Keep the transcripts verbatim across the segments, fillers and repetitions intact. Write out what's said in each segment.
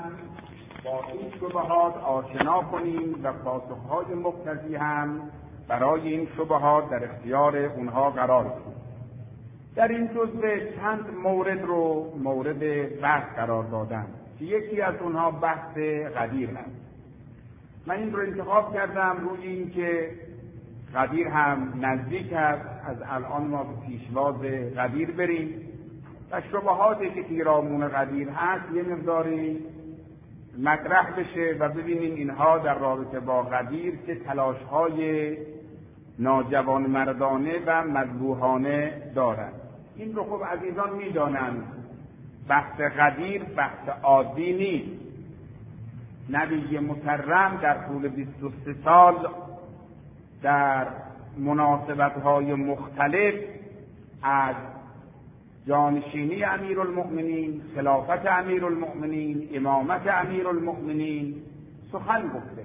با این شبهات آشنا کنیم و پاسخهای مقتضی هم برای این شبهات در اختیار اونها قرار بدیم. در این جزء چند مورد رو مورد بحث قرار دادم که یکی از اونها بحث غدیر هست. من این رو انتخاب کردم روی این که غدیر هم نزدیک است، از الان ما به پیشواز غدیر بریم و شبهاتی که پیرامون غدیر هست یه مقداری مطرح بشه و ببینیم اینها در رابطه با غدیر که تلاش‌های ناجوان مردانه و مذبوحانه دارند. این رو خب عزیزان می‌دانند بحث غدیر بحث عادی نیست. نبی مکرم در طول بیست و سه سال در مناسبت‌های مختلف از جانشینی امیرالمؤمنین، خلافت امیرالمؤمنین، امامت امیرالمؤمنین سخن گفته.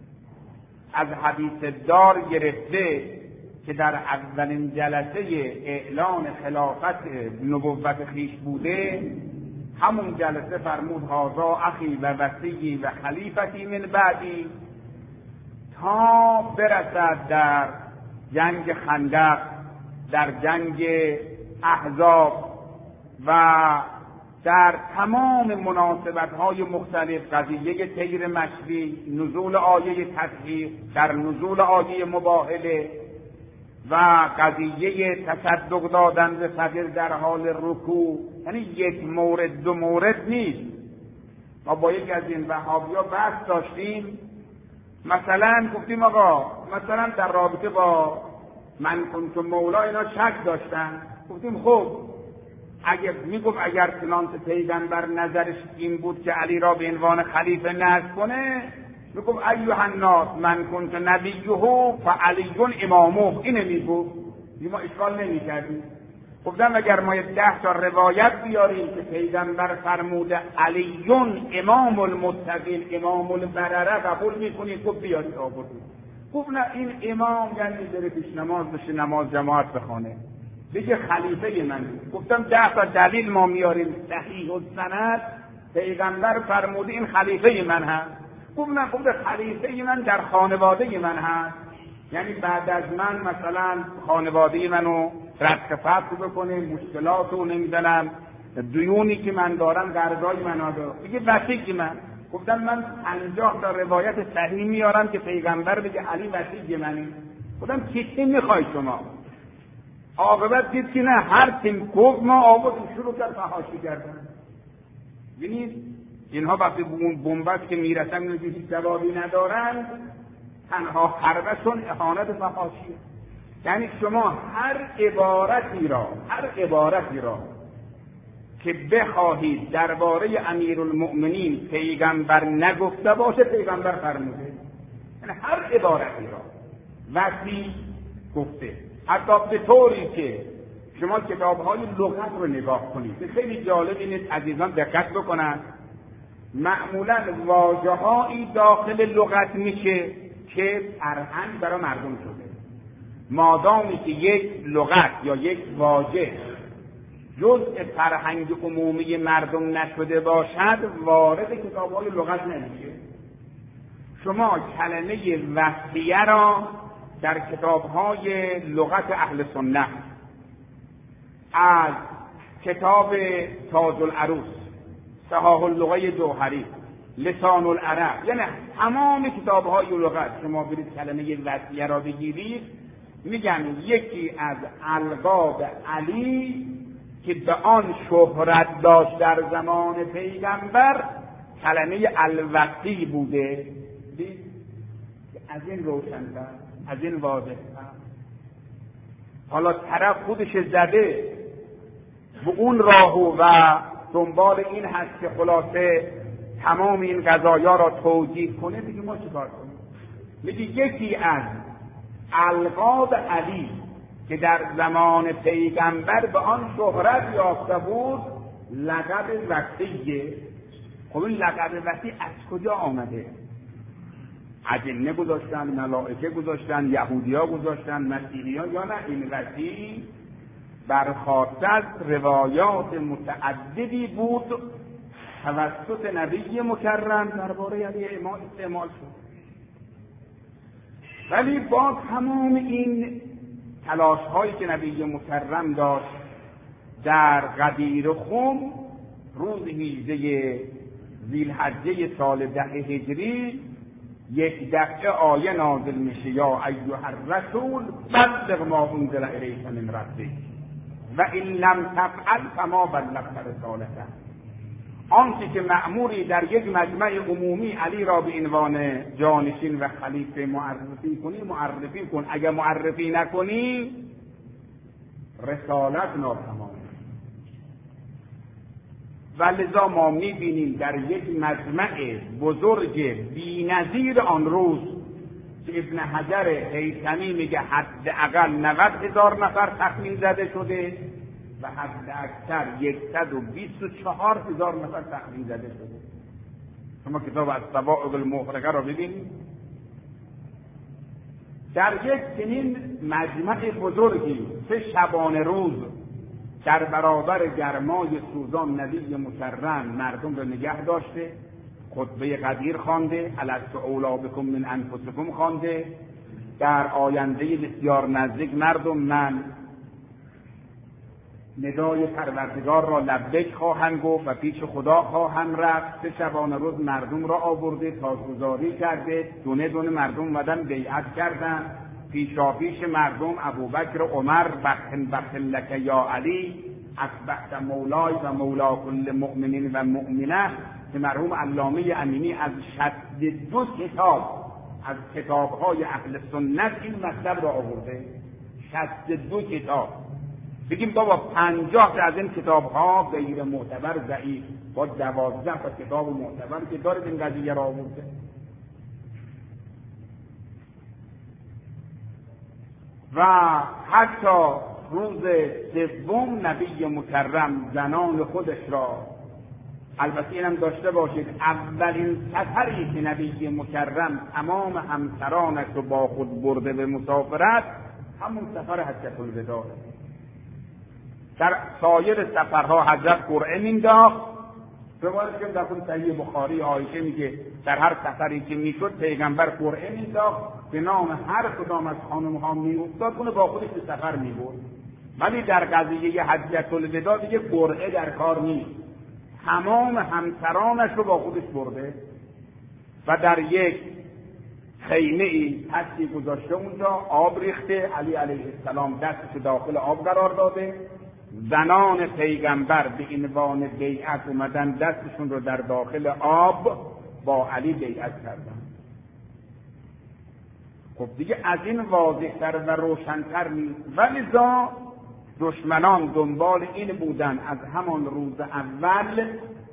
از حدیث دار گرفته که در اولین جلسه اعلان خلافت نبوت خویش بوده، همون جلسه فرمود هذا اخی و وصی و خلیفتی من بعدی، تا برسد در جنگ خندق، در جنگ احزاب و در تمام مناسبت‌های مختلف، قضیه طیر مشوی، نزول آیه تطهیر، در نزول آیه مباهله و قضیه تصدق دادن به فقیر در حال رکوع، یعنی یک مورد دو مورد نیست. ما با یکی از این وهابی‌ها بحث داشتیم، مثلا گفتیم آقا مثلا در رابطه با من کنت مولا اینا شک داشتن. گفتیم خب اگر میگفت اگر چنانچه پیغمبر نظرش این بود که علی را به عنوان خلیفه نصب کنه، میگفت ایها الناس من کنت نبیه فعلی امامه، اینه میگفت، ما اشکال نمیکردیم. گفتم اگر ما ده تا روایت بیاریم که پیغمبر فرموده علی امام المتقین امام البرره قبول میکنید، خب بیارید آوردید. گفت نه این امام یعنی بره پیش نماز بشه، نماز جماعت بخونه، بگه خلیفه من. گفتم ده تا دلیل ما میاریم صحیح و سند پیغمبر فرموده این خلیفه من هست. گفت نه، گفت خلیفه من در خانواده من هست، یعنی بعد از من مثلا خانواده منو رفع فتح بکنه، مشکلات رو نمیدنم، دیونی که من دارم قرضای من دارم، بگه وسیقی من. گفتم من پنجاه تا روایت صحیح میارم که پیغمبر بگه علی وسیق منی. گفتم چی میخوای شما؟ عاقبت دید که نه، هر تیم گفت ما آوردیم شروع کرد فحاشی کردن. ببینید اینها وقتی بون بنبست که میرسن میگه هیچ جوابی ندارن، تنها حربشون اهانت فحاشیه. یعنی شما هر عبارتی را هر عبارتی را که بخواهید درباره امیرالمؤمنین پیغمبر نگفته باشه پیغمبر فرموده، یعنی هر عبارتی را وصی گفته، حتی به طوری که شما کتاب‌های لغت رو نگاه کنید. خیلی جالب اینه عزیزان دقت بکنن، معمولاً واژه‌هایی داخل لغت میشه که فرهنگ برای مردم شده. مادامی که یک لغت یا یک واژه جزء فرهنگ عمومی مردم نشده باشد، وارد کتاب‌های لغت نمیشه. شما کلمه وصیه را در کتاب‌های لغت اهل سنت، از کتاب تاج العروس، صحاح اللغه جوهری، لسان العرب، یعنی تمام کتاب‌های لغت شما برید کلمه وصیه را بگیرید، میگن یکی از القاب علی که به آن شهرت داشت در زمان پیغمبر کلمه الوصی بوده. از این روشن‌تر، از این واضح‌تر. حالا طرف خودش زده به اون راهو و دنبال این هست که خلاصه تمام این قضایا را توجیه کنه، دیگه ما چیکار کنیم؟ میگه یکی از القاب علی که در زمان پیغمبر به آن شهرت یافته بود لقب وصیه. خب این لقب وصی از کجا آمده؟ اجنه گذاشتن، ملائکه گذاشتن، یهودیا گذاشتن، مسیحیا، یا نه این وصی برخواسته از روایات متعددی بود توسط نبی مکرم درباره علی استعمال شد. ولی باز تمام این تلاش هایی که نبی مکرم داشت در غدیر خم روز هجده ذی‌الحجه سال ده هجری یک دفعه آیه نازل میشه یا ایها الرسول بلغ ما انزل الیک من ربک و ان لم تفعل فما بلغت رسالته. آنچه که مأموری در یک مجمع عمومی علی را به عنوان جانشین و خلیفه معرفی کنی معرفی کن، اگر معرفی نکنی رسالت ناتمام. و لذا ما میبینیم در یک مجمع بزرگ بی‌نظیر آن روز که ابن حجر هیثمی میگه حداقل نود هزار نفر تخمین زده شده و حد اکثر صد و بیست و چهار هزار نفر تخمین زده شده. شما کتاب الصواعق المحرقه را ببینید. در یک چنین مجمع بزرگی سه شبانه روز در برابر گرمای سوزان نبی مکرم مردم را نگه داشته، خطبه غدیر خوانده، الست اولی بکم من انفسکم خوانده، در آینده بسیار نزدیک مردم من ندای پروردگار را لبیک خواهم گفت و پیش خدا خواهم رفت. سه شبانه روز مردم را آورده، تاجگذاری کرده، دونه دونه مردم اومدن بیعت کردن. پیشاپیش مردم ابوبکر عمر بخن بخن لک یا علی اصبحت مولای و مولا کل مؤمنین و مؤمنه که مرحوم علامه امینی از شصت و دو کتاب از کتاب‌های اهل سنت این مطلب را آورده. شصت و دو کتاب. بگیم بابا پنجاه تا از این کتاب‌ها غیر معتبر ضعیف، با دوازده تا کتاب معتبر که داره این قضیه را آورده. و حتی روز سوم نبی مکرم زنان خودش را، البته اینم داشته باشید اولین سفری که نبی مکرم تمام همسرانش رو با خود برده به مسافرت همون سفر حجة الوداع. در سایر سفرها حضرت قرعه مینداخت. روایت که در خود صحیح بخاری عایشه میگه در هر سفری که میشد پیغمبر قرعه مینداخت به نام هر کدام از خانم‌ها میافتاد اون با خودش به سفر میبرد. ولی در قضیه حجة الوداع دیگه قرعه در کار نیست، تمام همسرانش رو با خودش برده و در یک خیمه ای پسی گذاشته، اونجا آب ریخته، علی علیه السلام دستش داخل آب قرار داده، زنان پیغمبر به عنوان بیعت اومدن دستشون رو در داخل آب با علی بیعت کردن. خب دیگه از این واضح‌تر و روشن‌تر نیست. ولذا دشمنان دنبال این بودن از همان روز اول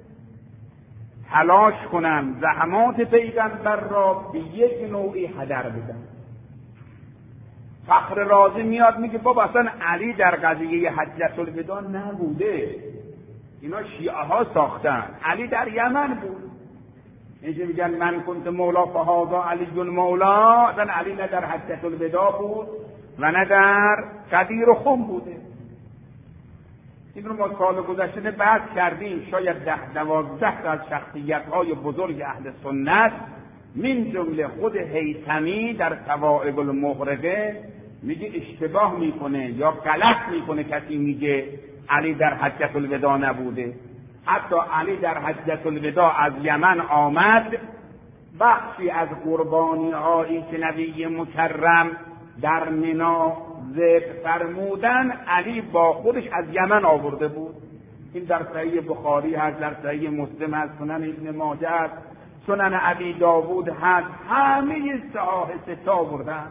تلاش کنن زحمات پیغمبر را به یک نوعی هدر بدن. فخر رازی میاد میگه بابا اصلا علی در قضیه حجة الوداع نبوده، اینا شیعه ها ساختن، علی در یمن بود. اینجا میگن من کنت مولا فهذا علی المولا، اصلا علی نه در حجة الوداع بود و نه در غدیر خم بوده. این رو ما سال گذشته بحث کردیم. شاید ده دوازده تا از شخصیت‌های بزرگ اهل سنت من جمله خود هیثمی در صواعق المحرقه میگه اشتباه میکنه یا غلط میکنه کسی میگه علی در حجة الوداع نبوده. حتی علی در حجة الوداع از یمن آمد، بخشی از قربانی‌هایی که نبی مکرم در منا ذبح فرمودن علی با خودش از یمن آورده بود. این در صحیح بخاری هست، در صحیح مسلم هست، سنن ابن ماجه هست، سنن ابی داوود هست، همه صحاح سته آوردن.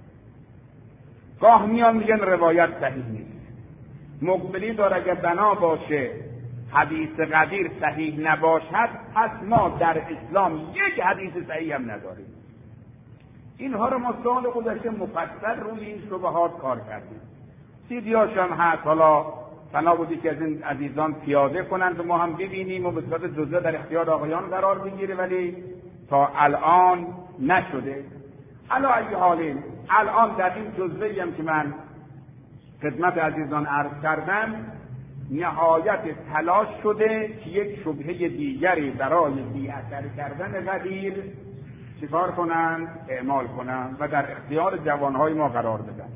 گاه میان میگن روایت صحیح نیست. مقبلی داره اگر بنا باشه حدیث غدیر صحیح نباشد، پس ما در اسلام یک حدیث صحیح هم نداریم. اینها رو ما سال گذشته مفصل روی این شبهات کار کردیم. سیدیاش هم هست، حالا بنا بودی که از این عزیزان پیاده کنند و ما هم ببینیم و به صورت جزء در اختیار آقایان قرار بگیره، ولی تا الان نشده. علا ای حالین الان در این جزوه‌ای هم که من خدمت عزیزان عرض کردم نهایت تلاش شده که یک شبهه دیگری برای بی‌اثر کردن غدیر چیکار کنن؟ اعمال کنن و در اختیار جوانهای ما قرار بدن.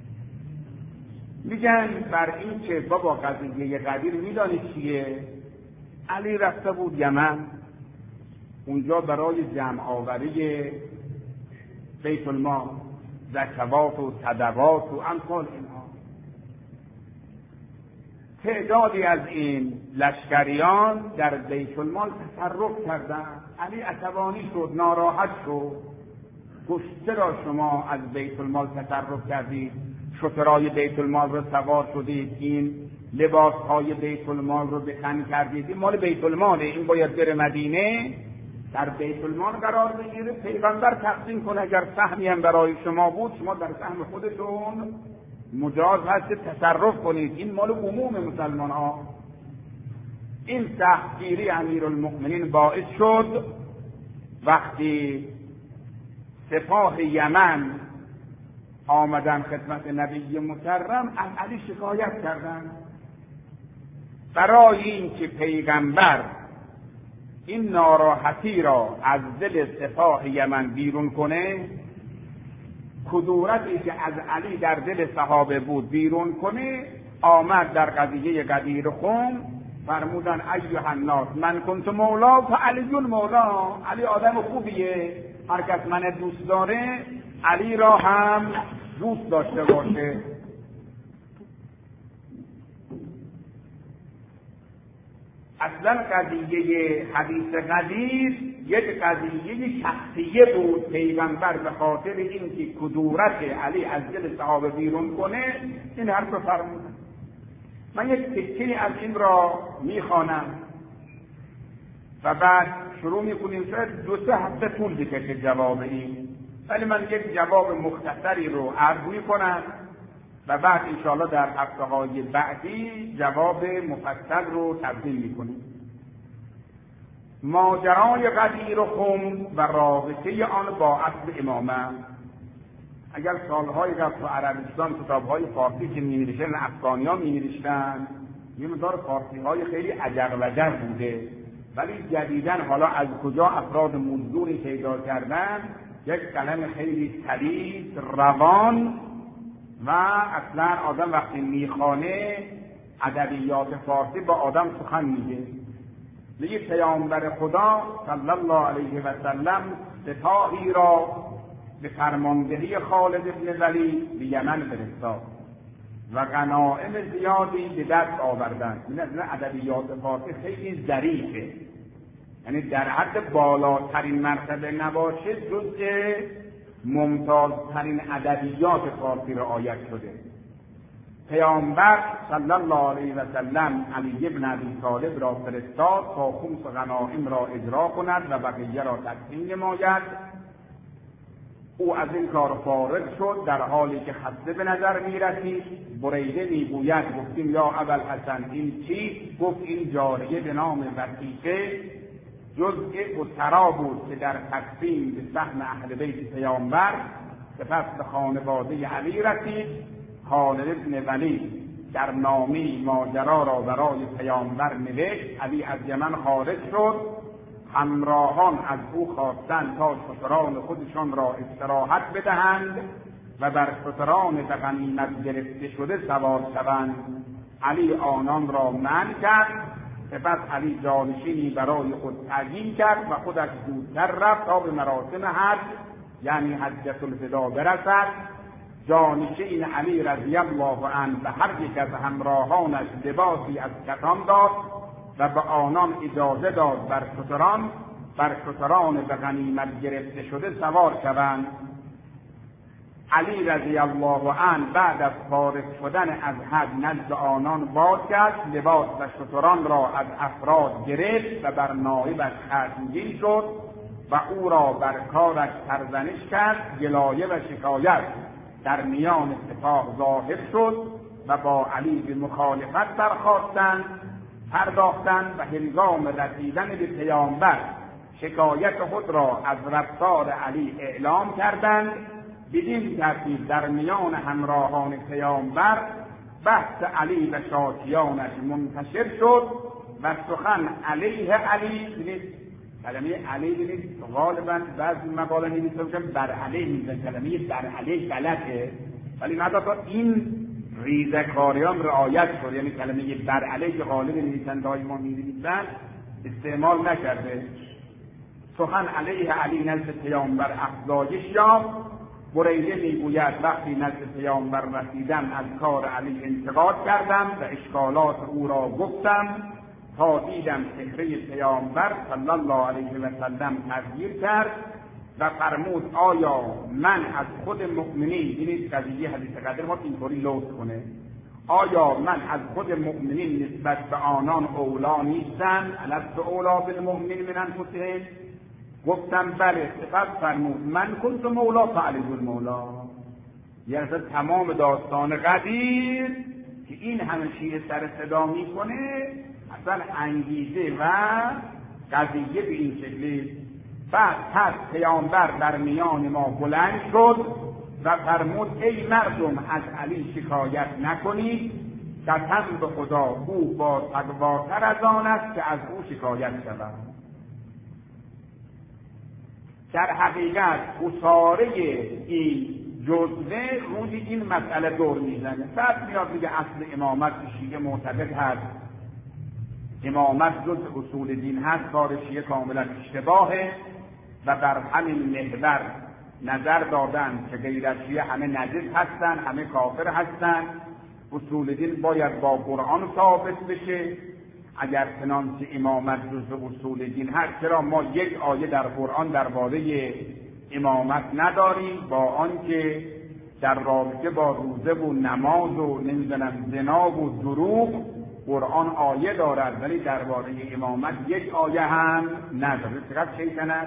میگن بر این که بابا قضیه غدیر میدانی چیه؟ علی رفته بود یمن، اونجا برای جمع آوری بیت المال، زکوات و صدقات و امثال اینها، تعدادی از این لشکریان در بیت المال تصرف کردن. علی عصبانی شد، ناراحت شد، گفت چرا شما از بیت المال تصرف کردید؟ شترای بیت المال رو سوار شدید، این لباس های بیت المال رو به تن کردید، این مال بیت الماله، این باید بره مدینه در بیت المال قرار بگیره، پیغمبر تقسیم کنه، اگر سهمی هم برای شما بود شما در سهم خودتون مجاز هست تصرف کنید، این مال عموم مسلمان ها. این سختگیری امیرالمؤمنین باعث شد وقتی سپاه یمن آمدن خدمت نبی مکرم از علی شکایت کردن، برای این که پیغمبر این ناراحتی را از دل سپاه یمن بیرون کنه، کدورتی که از علی در دل صحابه بود بیرون کنه، آمد در قضیه غدیر خم فرمودن ایها الناس من کنت مولا فعلی مولا، علی آدم خوبیه، هر کس من دوست داره علی را هم دوست داشته باشه. اصلا قضیه حدیث غدیر یک قضیه شخصیه بود، پیغمبر به خاطر این که کدورت علی از دل صحابه بیرون کنه این حرف رو فرمودن. من یک تکه از این را میخوانم و بعد شروع میکنیم، شاید دو سه هفته طول بکشه جواب این، ولی من یک جواب مختصری رو عرض میکنم و بعد انشاءالله در هفته‌های بعدی جواب مفصل رو تقدیم میکنیم. ماجرای غدیر و خم و رابطه آن با اصل امامه. اگر سالهای قبل تو عربستان کتاب‌های فارسی که می‌نوشتن افغانی‌ها می‌نوشتن، یه مقدار فارسی‌های خیلی عجق و جر بوده، ولی جدیداً حالا از کجا افراد موضوعی پیدا کردن، یک قلم خیلی سلیس، روان و اصلا آدم وقتی میخوانه ادبیات فارسی با آدم سخن میگه. میگه پیامبر خدا صلی الله علیه و سلم سپاهی را به فرماندهی خالد بن ولید به یمن فرستاد و غنایم زیادی به دست آوردند. این از ادبیات فارسی خیلی ظریفه، یعنی در حد بالاترین مرتبه نباشه جزء ممتازترین ادبیات فارسی رعایت شده. پیامبر صلی الله علیه و سلم علی بن ابی طالب را فرستاد تا خمس غنایم را اجرا کند و بقیه را تقسیم نماید. او از این کار فارغ شد در حالی که خسته به نظر می رسید. بریده می گوید گفتیم یا ابوالحسن این چی؟ گفت این جاریه به نام وثیقه جزء اسرا بود که در تقسیم به سهم اهل بیت پیامبر سپس به خانواده علی رسید. خالد بن ولید در نامه ماجرا را برای پیامبر نوشت. علی از یمن خارج شد، همراهان از او خواستند تا شتران خودشان را استراحت بدهند و بر شتران به غنیمت گرفته شده سوار شوند. علی آنان را منع کرد. سپس علی جانشینی برای خود تعیین کرد و خودش زودتر رفت تا به مراسم حج یعنی حجة الوداع برسد. جانشین علی رضی الله عنه به هر یک از همراهانش لباسی از کتان داد و به آنان اجازه داد بر شتران بر شتران به غنیمت گرفته شده سوار شوند. علی رضی الله عنه بعد از فارغ شدن از حج نزد آنان بازگشت، لباس و شتران را از افراد گرفت و بر نایبش خشمگین شد و او را بر کارش سرزنش کرد. گلایه و شکایت در میان سپاه ظاهر شد و با علی به مخالفت برخاستند پرداختند و هنگام رسیدن به پیامبر شکایت خود را از رفتار علی اعلام کردند. بدین ترتیب در میان همراهان پیامبر بحث علی و شاکیانش منتشر شد و سخن علیه علی نیست. کلمه علی نیست، غالبا بعضی مقاله نویسا میگن بر علی میگن، کلمه بر علی غلطه، ولی مدا تا این ریزکاریان رعایت شد، یعنی کلمه بر علی که غالب نویسنده‌های ما می‌نویسن استعمال نکرده. سخن علیه علی نزد پیامبر افزایش یافت. بریده میگوید وقتی نزد پیامبر رسیدم از کار علی انتقاد کردم و اشکالات او را گفتم تا دیدم چهره پیامبر صلی الله علیه و سلم تغییر کرد و فرمود آیا من از خود مؤمنین، این قضیه حدیث قدر ما اینطوری لوث کنه، آیا من از خود مؤمنین نسبت به آنان اولا نیستم؟ لست اولا بالمؤمنین من انفسهم؟ گفتم بله. سپس فرمود من کنت مولا فعلی المولا. یعنی تمام داستان قدیر که این همه شیعه سر صدا میکنه اصلا انگیزه و قضیه به این شکلی. بعد پس پیامبر در میان ما بلند شد و فرمود ای مردم از علی شکایت نکنید، قسم به خدا او با تقواتر از آن است که از او شکایت شود. در حقیقت اصاره این جزوه روی این مسئله دور میزنه. بعد میاد میگه اصل امامت شیعه معتقد هست امامت جز اصول دین هست، کار شیعه کاملا اشتباهه و بر همین محور نظر دادن که غیر از شیعه همه نجس هستن، همه کافر هستن، اصول دین باید با قرآن ثابت بشه. اگر چنانچه امامت جز اصول دین هست، چرا ما یک آیه در قرآن درباره امامت نداریم، با آنکه در رابطه با روزه و نماز و نمیدونم زنا و دروغ قرآن آیه دارد ولی درباره امامت یک آیه هم نداره؟ چقدر شیطنت.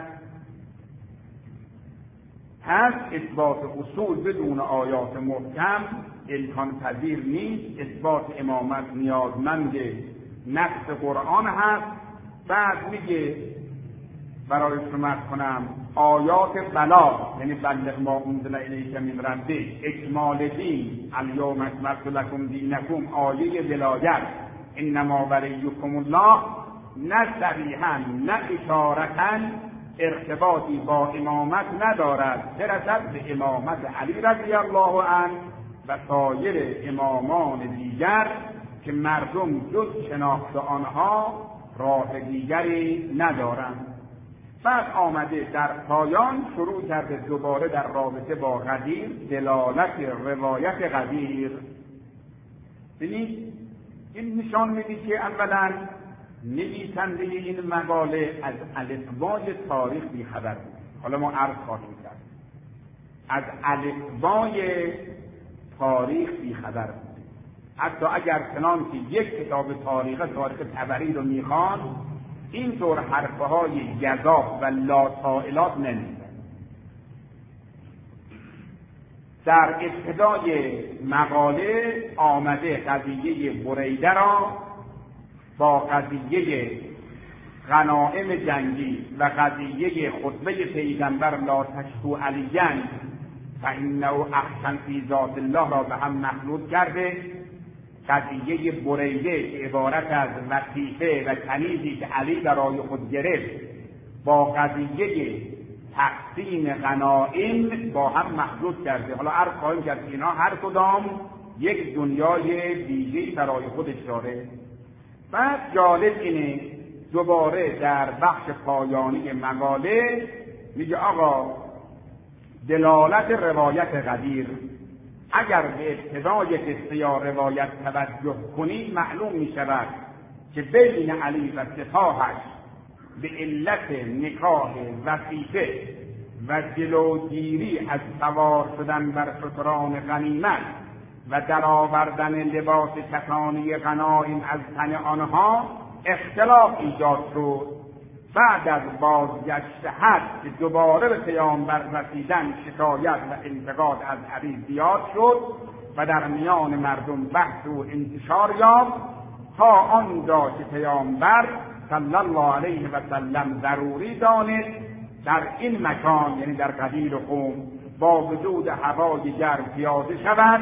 پس اثبات اصول بدون آیات محکم امکان پذیر نیست. اثبات امامت نیازمند نقص قرآن هست. بعد میگه برای شما کنم آیات بلاغ، یعنی بلغ ما انزل الیک من ربک، اکمال دین، الیوم اکملت لکم دینکم، آیه ولایت، انما ولیکم الله، نه صریحاً نه اشارتاً ارتباطی با امامت ندارد، برسد به امامت علی رضی الله عنه و سایر امامان دیگر که مردم جز شناخت آنها راه دیگری ندارند. بعد آمده در پایان شروع کرده دوباره در رابطه با قدیر دلالت روایت قدیر. ببینید این نشان میده که اولا نویسنده این مقاله از الفبای تاریخ بی‌خبر بود. حالا ما عرض خواهیم کرد از الفبای تاریخ بی‌خبر بود. حتی اگر چنانکه یک کتاب تاریخ تاریخ طبری رو میخوان اینطور حرفهای گزاف و لاطائلات نمیزن. در ابتدای مقاله آمده قضیه بریده را با قضیه غنائم جنگی و قضیه خطبه پیغمبر لا تشکو علیاً فانه احسن فی ذات الله را به هم مخلوط کرده. قضیه بریده که عبارت از وظیفه و کنیزی که علی برای خود گرفت با قضیه تقسیم غنائم با هم مخلوط کرده. حالا عرض خواهیم کرد اینا هر کدام یک دنیای ویژه‌ای برای خودش داره. بعد جالب اینه دوباره در بخش پایانی مقاله میگه آقا دلالت روایت قدیر، اگر به ابتدای قصه یا روایت توجه کنید معلوم می شود که بین علی و سپاهش به علت نکاح وظیفه و جلوگیری از سوار شدن بر ستران غنیمت و درآوردن لباس کفانی غنایم از تن آنها اختلاف ایجاد شد. بعد از بازگشت حق که دوباره به پیامبر رسیدن شکایت و انتقاد از علی زیاد شد و در میان مردم بحث و انتشار یافت تا آنجا که پیامبر صلی الله علیه و سلم ضروری دانست در این مکان، یعنی در قدیر قوم، با وجود هوای گرم پیاده شود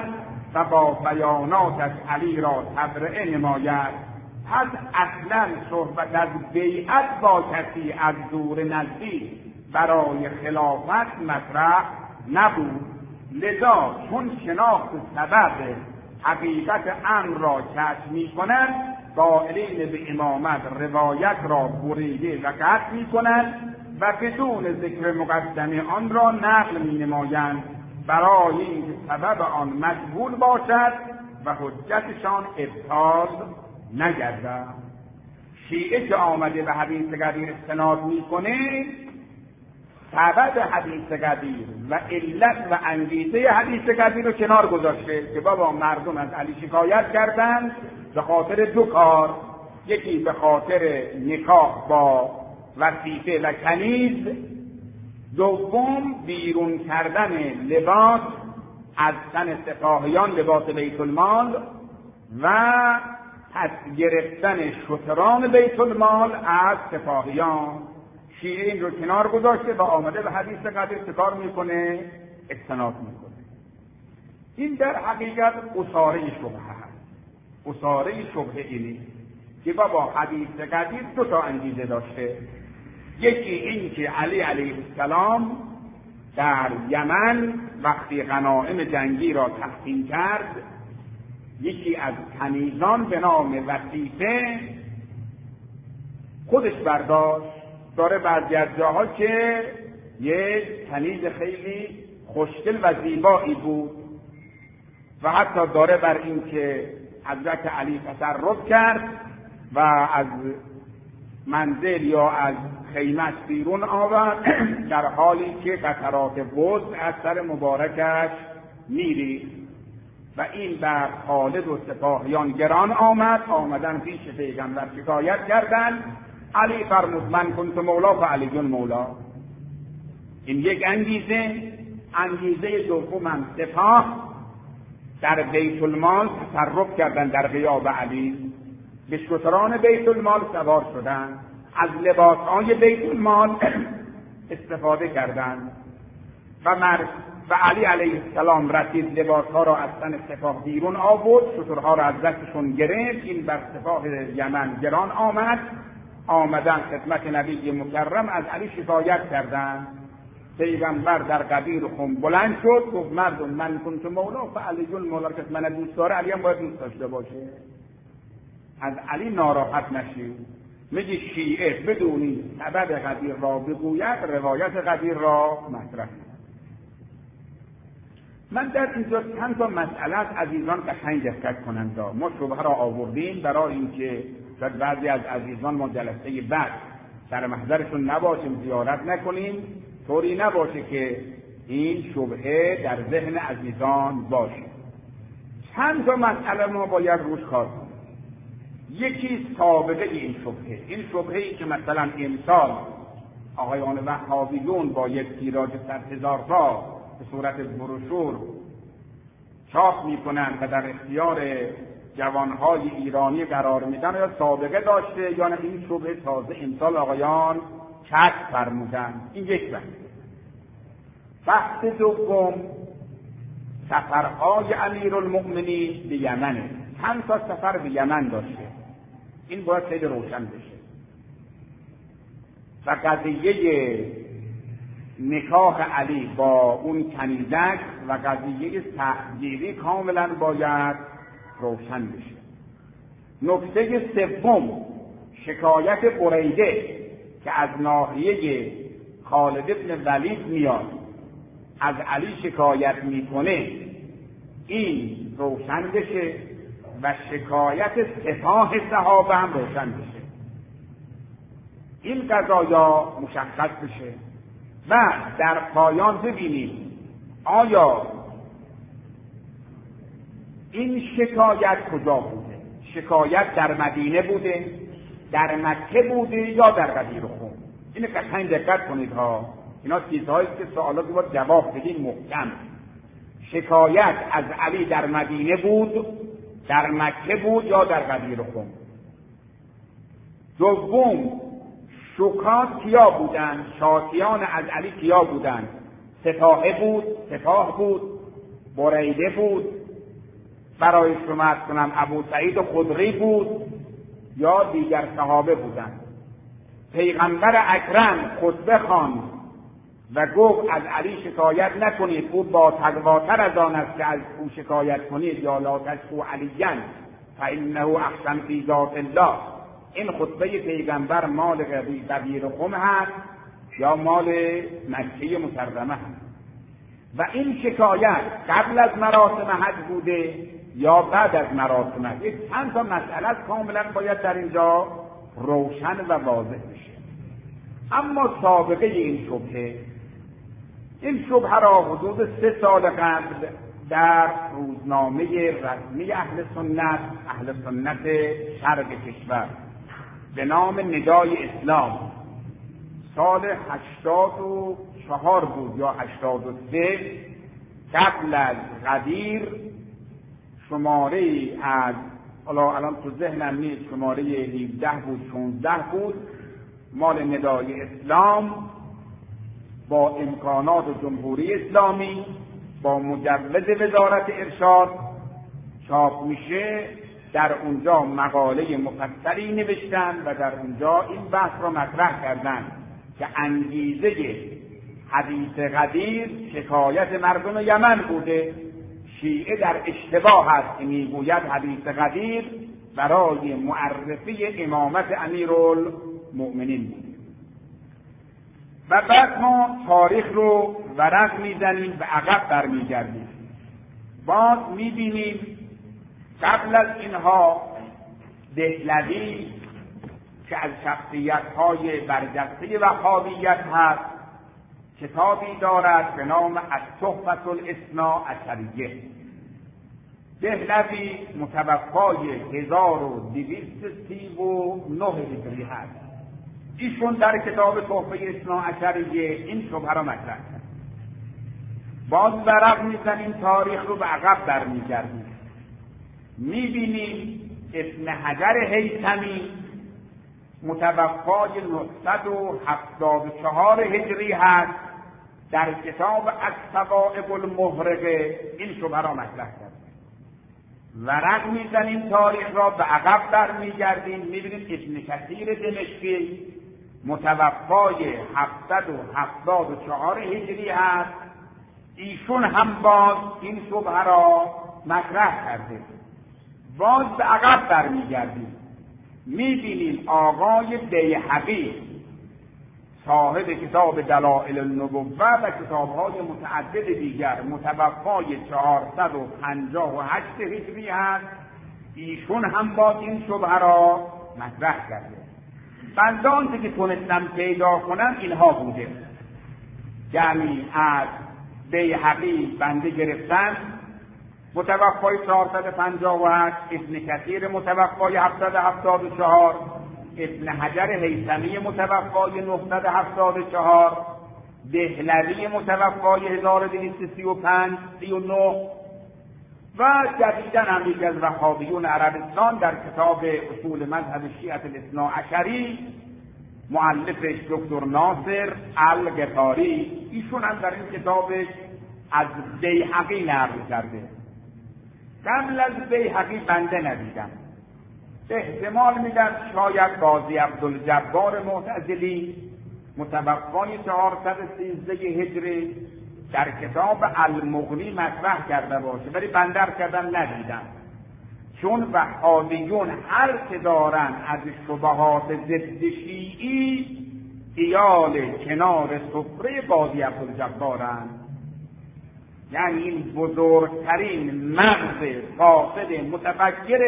و با بیاناتش علی را تبرئه نماید. پس اصلا صحبت از بیعت با کسی از دور نزدیک برای خلافت مطرح نبود. لذا چون شناخت سبب حقیقت امر را کشف می کنند، قائلین به امامت روایت را بریده و قطع می کنند و بدون ذکر مقدمه آن را نقل می نمایند برای اینکه سبب آن مجهول باشد و حجتشان ابطال نگردد. شیعه که آمده به حدیث قدیر استناد می کنه، سبب حدیث قدیر و علت و انگیزه حدیث قدیر رو کنار گذاشته که بابا مردم از علی شکایت کردند به خاطر دو کار، یکی به خاطر نکاح با وصیفه و کنیز، دوم بیرون کردن لباس از تن سپاهیان، لباس بیت المال، و پس گرفتن شتران بیت المال از سپاهیان. شیعه این رو کنار گذاشته و آمده به حدیث قدیر چه کار میکنه؟ استناد میکنه. این در حقیقت اصاره شبهه هست. اصاره شبهه اینه که بابا حدیث قدیر دو تا انگیزه داشته. یکی این که علی علیه السلام در یمن وقتی غنایم جنگی را تقسیم کرد، یکی از کنیزان به نام وصیفه خودش برداشت. داره بعضی از جاها که یک کنیز خیلی خوشگل و زیبایی بود و حتی داره بر این که حضرت علی تصرف کرد و از منزل یا از خیمش بیرون آورد در حالی که قطرات وضع از سر مبارکش میری و این بر خالد و سپاهیان گران آمد. آمدن پیش پیغمبر شکایت کردند. علی فرمود من کنت مولا و علی جون مولا. این یک انگیزه. انگیزه دومم سپاه در بیت المال تصرف کردن در غیاب علی، به شتران بیت المال سوار شدن، از لباسهای بیت المال استفاده کردند و مرد و علی علیه السلام رسید لباسها را از تن سپاه بیرون آورد، شترها را از دستشون گرفت. این بر سپاه یمن گران آمد. آمدن خدمت نبی مکرم از علی شکایت کردند. پیغمبر در قدیر خم بلند شد گفت مردم من کنت مولا و علی جون مولا، که من دوست داره علی هم باید دوست داشته باشه. از علی ناراحت نشید. میگه شیعه بدونی سبب قدیر را بگوید، روایت قدیر را مطرح. من در اینجا چند تا مسئله از عزیزان قشنگ دقت کنند. ما شبهه را آوردیم برای اینکه بعضی از عزیزان ما جلسه بعد در محضرشون نباشیم، زیارت نکنیم، طوری نباشه که این شبهه در ذهن عزیزان باشه. چند تا مسئله ما باید روش کار کنیم. یکی سابقه این شبهه. این شبهه‌ای که مثلا امسال آقایان وهابیون با یک تیراژ صد هزار تا به صورت بروشور چاپ میکنن و در اختیار جوانهای ایرانی قرار میدن، یا سابقه داشته یا نه این شبهه تازه امسال آقایان کشف فرمودن. این یک بحث. بحث دوم سفرهای امیرالمؤمنین به یمنه. چند تا سفر به یمن داشته. این باید خیلی روشن بشه. و قضیه نکاح علی با اون کنیزک و قضیه تحجیری کاملا باید روشن بشه. نکته سوم شکایت بریده که از ناحیه خالد بن ولید میاد، از علی شکایت میکنه، این روشن بشه و شکایت سپاه صحابه هم روشن بشه. این قضایا مشخص بشه و در پایان ببینیم آیا این شکایت کجا بوده؟ شکایت در مدینه بوده، در مکه بوده یا در قدیر خم؟ اینو قشنگ دقت کنید ها. اینا چیزهایی که سوالات رو باید جواب بدیم محکم. شکایت از علی در مدینه بود، در مکه بود یا در قدیر خم؟ دوم شکات کیا بودن؟ شاکیان از علی کیا بودن؟ سپاهه بود، سپاه بود، بریده بود برای شما عرض کنم ابو سعید خدری بود یا دیگر صحابه بودند. پیغمبر اکرم خطبه خواند و گفت از علی شکایت نکنید، او با تقواتر از آن است که از او شکایت کنید، یا لا تشکو علیاً فانه احسن فی ذات الله. این خطبه پیغمبر مال دبیر قم هست یا مال مکه مکرمه هست و این شکایت قبل از مراسم حج بوده یا بعد از مراسم حج. یک چند تا مسئله کاملا باید در اینجا روشن و واضح بشه. اما سابقه این شبهه این شبهه را حدود سه سال قبل در روزنامه رسمی اهل سنت اهل سنت شرق کشور به نام ندای اسلام سال هشتاد و چهار بود یا هشتاد و سه قبل از غدیر شماره از حالا الان تو ذهنم نیست، شماره هفده بود شانزده بود، مال ندای اسلام با امکانات جمهوری اسلامی با مجوز وزارت ارشاد چاپ میشه. در اونجا مقاله مفصلی نوشتن و در اونجا این بحث را مطرح کردن که انگیزه حدیث غدیر شکایت مردم یمن بوده. شیعه در اشتباه است که میگوید حدیث غدیر برای معرفی امامت امیرالمؤمنین بوده. و بعد ما تاریخ رو ورق میزنیم و عقب برمیگردیم. باز میبینیم قبل از اینها دهلوی که از شخصیت‌های برجسته وهابیت هست کتابی دارد به نام التحفة الاثنا عشریه. دهلوی متوفای هزار و دویست و سی و نه هجری هست. ایشون در کتاب تحفه اثنا عشریه این شبهه را مطرح کرد. باز ورق میزنیم تاریخ رو به عقب برمیگردیم، میبینیم ابن حجر هیثمی متوفای نهصد و هفتاد و چهار هجری هست در کتاب الصواعق المحرقه این شبهه را مطرح کرد. ورق میزنیم تاریخ را به عقب برمیگردیم، میبینیم ابن کثیر دمشقی متوفای هفتصد و هفتاد و چهار هجری هست. ایشون هم باز این شبهه را مطرح کرده. باز به عقب برمیگردیم، میبینیم آقای بیهقی صاحب کتاب دلائل النبوه و کتاب‌های متعدد دیگر متوفای چهارصد و پنجاه و هشت هجری هست. ایشون هم باز این شبهه را مطرح کرده. بنده آنچه که تونستم پیدا کنم اینها بوده، یعنی از بیهقی بنده گرفتن متوفای چهارصد و پنجاه و هشت، ابن کثیر متوفای هفتصد و هفتاد و چهار، ابن حجر هیثمی متوفای نهصد و هفتاد و چهار، دهلوی متوفای هزار و دویست و سی و پنج سی و نه و جدیداً هم یکی از وهابیون عربستان در کتاب اصول مذهب شیعه الاثنا عشری مؤلفش دکتر ناصر الغفاری، ایشون هم در این کتابش از بیهقی نقل کرده. قبل از بیهقی بنده ندیدم. احتمال میدم شاید قاضی عبدالجبار معتزلی متوفای چهارصد و سیزده هجری در کتاب المغنی مطرح کرده باشه، ولی بنده کردم ندیدم، چون وهابیون هر که دارن از شبهات ضد شیعی ایال کنار سفره قاضی عبدالجبارن. یعنی این بزرگترین مغز فاسد متفکر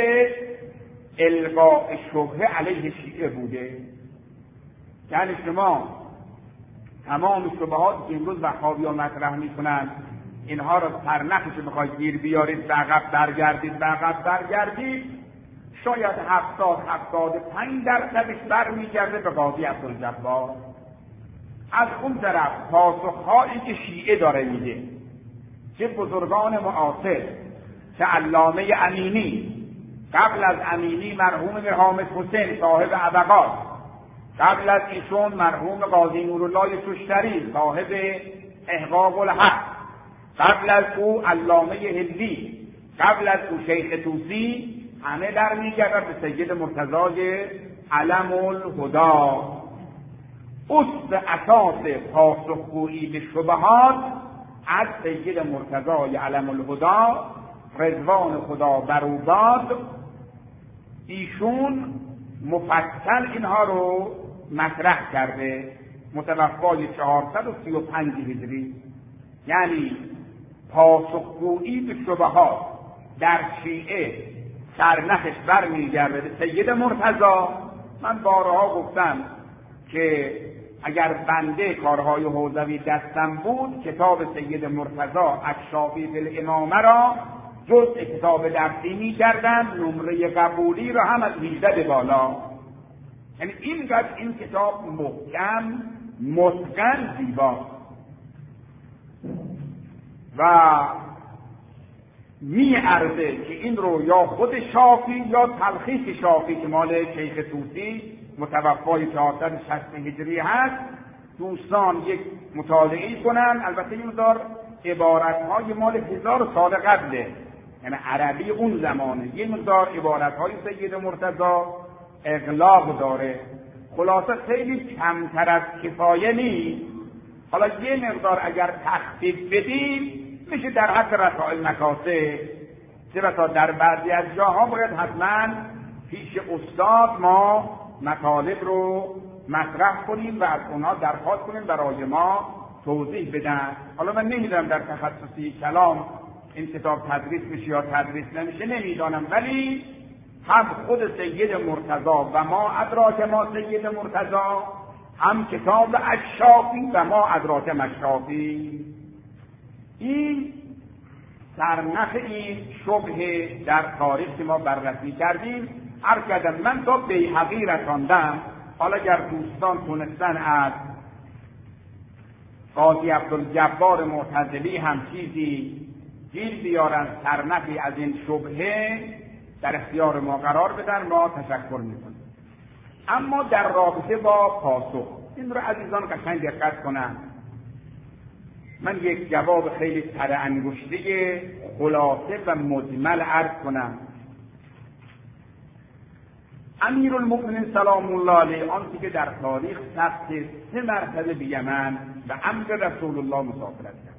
القاء شبهه علیه شیعه بوده. یعنی شما تمام شبهات که امروز وهابیان مطرح میکنن اینها را سرنخش بخواید گیر بیارید به عقب برگردید به عقب برگردید شاید هفتاد هفتاد پنج درصدش برمیگرده به قاضی عبدالجبار. از اون طرف پاسخهایی که شیعه داره میده، چه بزرگان معاصر، چه علامه امینی، قبل از امینی مرحوم میر حامد حسین صاحب ابقات، قبل از ایشون مرحوم قاضی نورالله ششتری صاحب احقاق الحق، قبل از او علامه هندی، قبل از او شیخ طوسی همه در میگردن به سید مرتضای علم الهدا. اصل اساس پاسخگویی به شبهات از سید مرتضای علم الهدا رضوان خدا بر او باد. ایشون مفصل اینها رو مطرح کرده، متوفای چهارصد و سی و پنج هجری. یعنی پاسخگویی به شبهات در شیعه سرنخش برمیگرده به سید مرتضی. من بارها گفتم که اگر بنده کارهای حوزوی دستم بود، کتاب سید مرتضی الشافی فی الامامه را جزء کتاب درسی می کردم، نمره قبولی را هم از هجده به بالا. یعنی اینقدر این کتاب محکم متقن زیباست و می عرضه که این رو یا خود شافی یا تلخیص شافی که مال شیخ طوسی متوفای چهارصد و شصت هجری هست دوستان یک مطالعه کنن. البته این دار عبارتهای مال هزار سال قبله، یعنی عربی اون زمانه. یه مقدار عبارتهای سید مرتضی اغلاق داره، خلاصه خیلی کمتر از کفایه نیست. حالا یه مقدار اگر تخفیف بدیم میشه در حد رسائل مکاسب، چرا در بعضی از جاها باید حتما پیش استاد ما مطالب رو مطرح کنیم و از اونها درخواست کنیم برای ما توضیح بدن. حالا من نمیدونم در تخصصی کلام این کتاب تدریس میشه یا تدریس نمیشه نمیدانم، ولی هم خود سید مرتضی و ما ادراک ما سید مرتضی، هم کتاب الشافی و ما ادراک الشافی، این سرنخ این شبه در تاریخ که ما بررسی کردیم. هر کدام من تا بیهقی رساندم. حالا اگر دوستان تونستن از قاضی عبدالجبار معتزلی هم چیزی گیر بیارن، سرنخی از این شبهه در اختیار ما قرار بدن، ما تشکر میکنیم. اما در رابطه با پاسخ این رو عزیزان قشنگ دقت کنن. من یک جواب خیلی سر انگشته خلاصه و مجمل عرض کنم. امیرالمؤمنین سلام الله علیه آنچه که در تاریخ سخت سه مرتبه به یمن و امر رسول الله مسافرت کرد.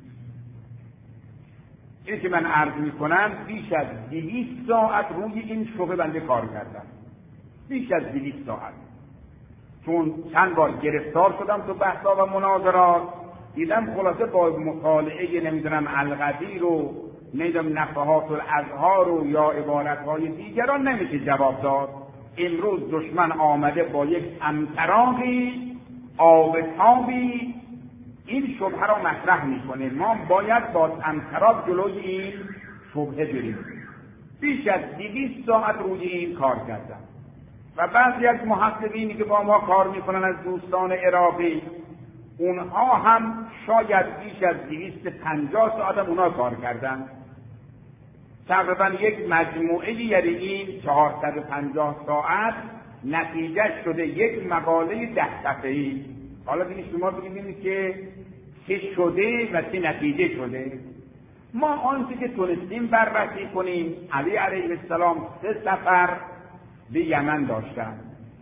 این که من عرض میکنم بیش از دویست ساعت روی این شبهه بنده کار کردم، بیش از دویست ساعت، چون چند بار گرفتار شدم تو بحثا و مناظرات. دیدم خلاصه با مطالعه نمیدونم القدیر و نمیدونم نفحات الازهار و یا عبارتهای دیگران نمیشه جواب داد. امروز دشمن آمده با یک امتراقی آبتابی این شبهه را مطرح میکنه. ما باید با امتراق جلوی این شبهه بریم. بیش از دویست ساعت روی این کار کردم و بعضی از محققینی که با ما کار میکنن از دوستان عراقی، اونها هم شاید بیش از دویست و پنجاه ساعت هم اونها کار کردن. تقریبا یک مجموعه یعنی این چهارصد و پنجاه ساعت نتیجه شده یک مقاله ده صفحه‌ای. حالا دیگه شما ببینید که چه شده و چه نتیجه شده. ما آنچه که تونستیم بررسی کنیم، علی علیه السلام سه سفر به یمن داشتن.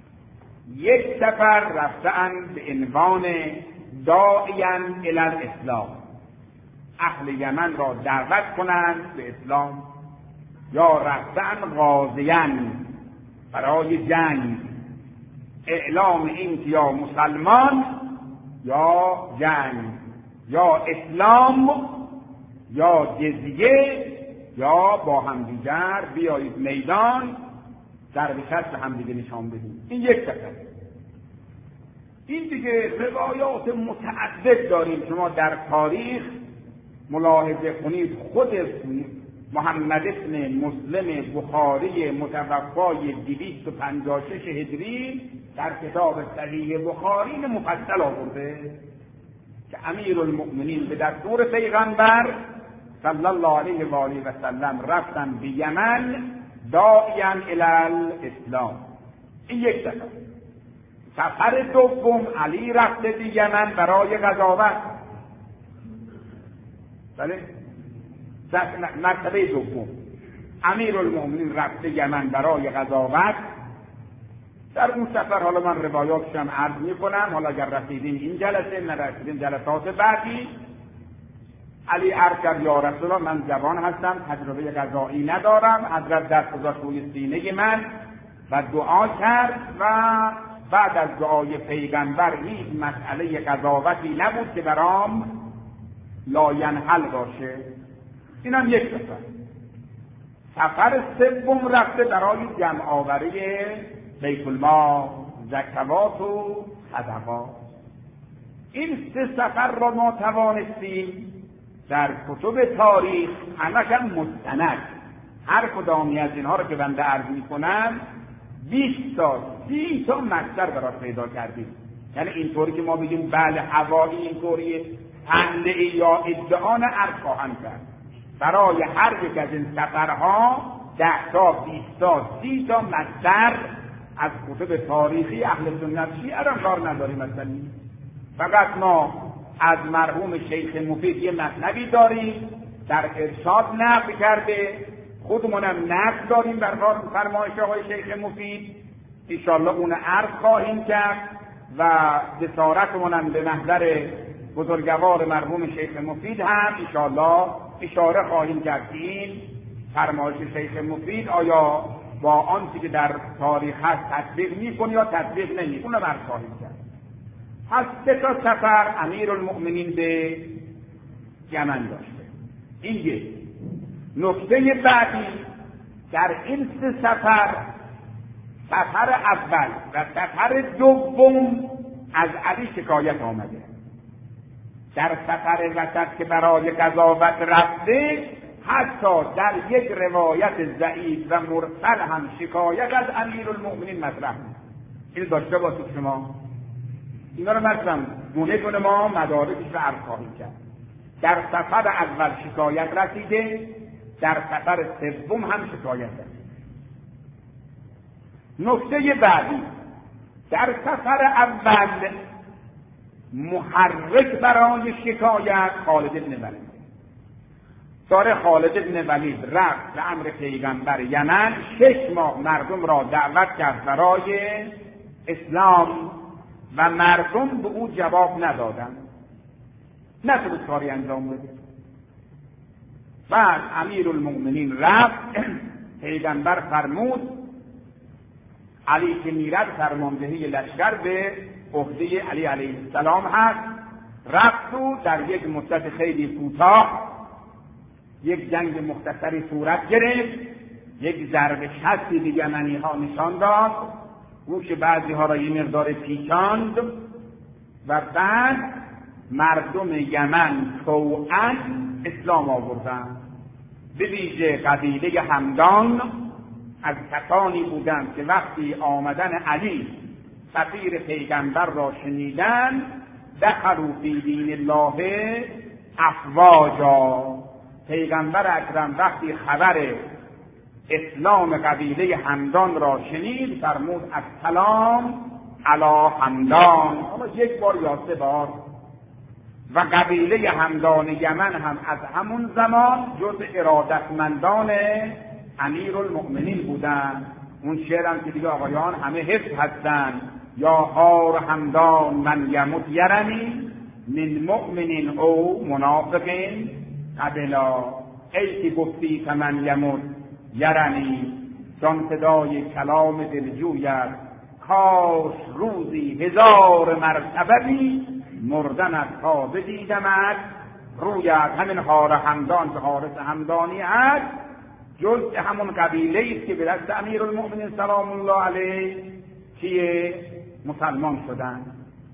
یک سفر رفتن به عنوان داعیان الی الاسلام، اهل یمن را دعوت کنند به اسلام، یا رفتن غازیان برای جنگ، اعلام این که یا مسلمان یا جنگ، یا اسلام یا جزیه، یا با همدیگر بیایید میدان در بشست همدیگه نشان بدیم. این یک سفر. این دیگه روایات متعدد داریم. شما در تاریخ ملاحظه کنید، خود محمد ابن مسلم بخاری متوفای دویست و پنجاه و شش هجری در کتاب صحیح بخاری مفصل آورده که امیرالمؤمنین به دستور پیغمبر صلی الله علیه و آله و سلم رفتن به یمن داعیان الی الاسلام. این یک سفر. سفر دوم علی رفته به یمن برای قضاوت. بله مرتبه دوم، امیرالمؤمنین رفته یمن برای قضاوت. در اون سفر حالا من روایاتشم عرض میکنم، حالا اگر رسیدین این جلسه، نرسیدین جلسات بعدی. علی عرض کرد یا رسول الله من جوان هستم، تجربه قضایی ندارم. حضرت دست گذاشت روی سینه من و دعا کرد و بعد از دعای پیغمبر هیچ مسئله قضاوتی نبود که برام لاینحل باشه. اینم یک سفر. سفر سوم رفته برای جمع آوری بیت المال، زکوات و صدقات. این سه سفر را ما توانستیم در کتب تاریخ همش هم مستند، هر کدامی از اینها رو که بنده عرض میکنم بیست تا سی تا مصدر براش پیدا کردیم. یعنی اینطوری که ما بگیم بله هوایی اینطوریه، حمله یا ادعا عرض خواهم کرد. برای هر یک از این سفرها ده تا بیست تا سی تا مصدر از کتب تاریخی اهل سنت شیعه را کار نداریم. مثلا فقط ما از مرحوم شیخ مفید یه مطلبی داریم در ارشاد نقل کرده، خودمونم نقل داریم بر فرمایش آقای شیخ مفید، انشاءالله اون عرض خواهیم کرد و جسارتمونم به محضر بزرگوار مرحوم شیخ مفید هم انشاءالله اشاره خواهیم کرد که این فرمایش شیخ مفید آیا با آنچه که در تاریخ هست تطبیق میکنه یا تطبیق نمیکنه عرض خواهیم کرد. از سه تا سفر امیرالمؤمنین به یمن داشته. این یک. نکته بعدی در این سه سفر، سفر اول و سفر دوم از علی شکایت آمده. در سفر وسط که برای قضاوت رفته حتی در یک روایت ضعیف و مرسل هم شکایت از امیرالمؤمنین مطرح بود. این داشته باشید شما. اینا رو مثلا گونه گونه ما مدارکش رو عرض خواهیم کرد. در سفر اول شکایت رسیده، در سفر سوم هم شکایت رسیده. نکته بعدی، در سفر اول محرک برای شکایت خالد بن ولید. داره خالد بن ولید رفت به امر پیغمبر یمن، شش ماه مردم را دعوت کرد برای اسلام و مردم به او جواب ندادند، نتونست کاری انجام بده. بعد امیرالمؤمنین رفت، پیغمبر فرمود علی که میرد فرماندهی لشکر به عهده علی علیه السلام هست. رفت و در یک مدت خیلی کوتاه یک جنگ مختصری صورت گرفت، یک ضرب شدی به یمنی ها نشان داد، گوش بعضی ها را یه مقدار پیچاند و بعد مردم یمن طوعاً اسلام آوردند. به ویژه قبیله همدان از کسانی بودند که وقتی آمدن علی سفیر پیغمبر را شنیدند دخلوا فی دین الله افواجا. پیغمبر اکرم وقتی خبر اسلام قبیله همدان را شنید فرمود السلام علی همدان، حالا یک بار یا سه بار. و قبیله همدان یمن هم از همون زمان جز ارادتمندان امیرالمؤمنین بودند. اون شعر هم که دیگه آقایان همه حفظ هستند، یا هار همدان من یموت یرمی من مؤمنین او منافقین قبلا. ای که گفتی که من یموت یرمی، جان فدای کلام دلجویت، کاش روزی هزار مرتبه‌ای مردن از تازه دیدمت. رویت همین هار همدان به حارس همدانی هست، جز همون قبیله است که به دست امیرالمؤمنین سلام الله علیه که مسلمان شدند.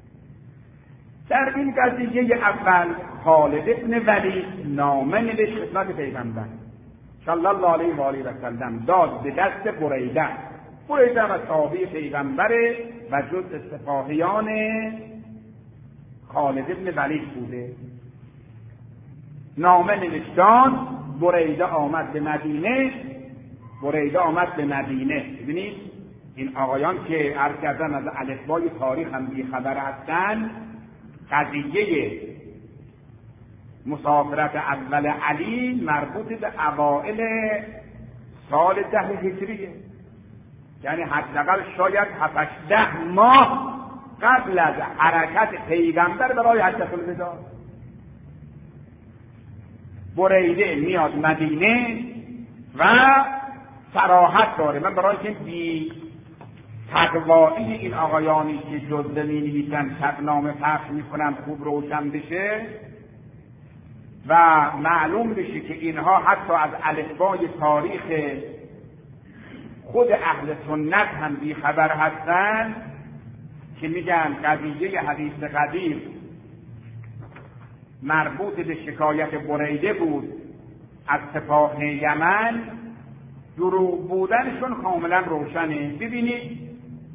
در این قضیه اول خالد بن ولید نامه نوشت خدمت پیغمبر صلی الله علیه و آله و سلم، داد به دست بریده. بریده و صحابی پیغمبره و جز سپاهیان خالد بن ولید بوده. نامه نوشتان، بریده آمد به مدینه. بریده آمد به مدینه. ببینید این آقایان که عرض کردن از الفبای تاریخ هم بی خبر هستن، قضیه مسافرت اول علی مربوط به اوائل سال ده هجریه، یعنی حداقل شاید هفت ده ماه قبل از حرکت پیغمبر برای حجة الوداع. بریده میاد مدینه و صراحت داره. من برای که بی تقوایی این آقایانی که جزوه می نویسن شبنامه پخش می کنن خوب روشن بشه و معلوم بشه که اینها حتی از الفبای تاریخ خود اهل سنت هم بیخبر هستن، که میگن قضیه حدیث قدیر مربوط به شکایت بریده بود از سپاه یمن، دروغ بودنشون کاملا روشنه. ببینید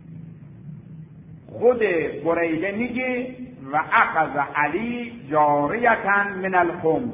خود بریده میگه و اخذ علی جاریتا من الخمس،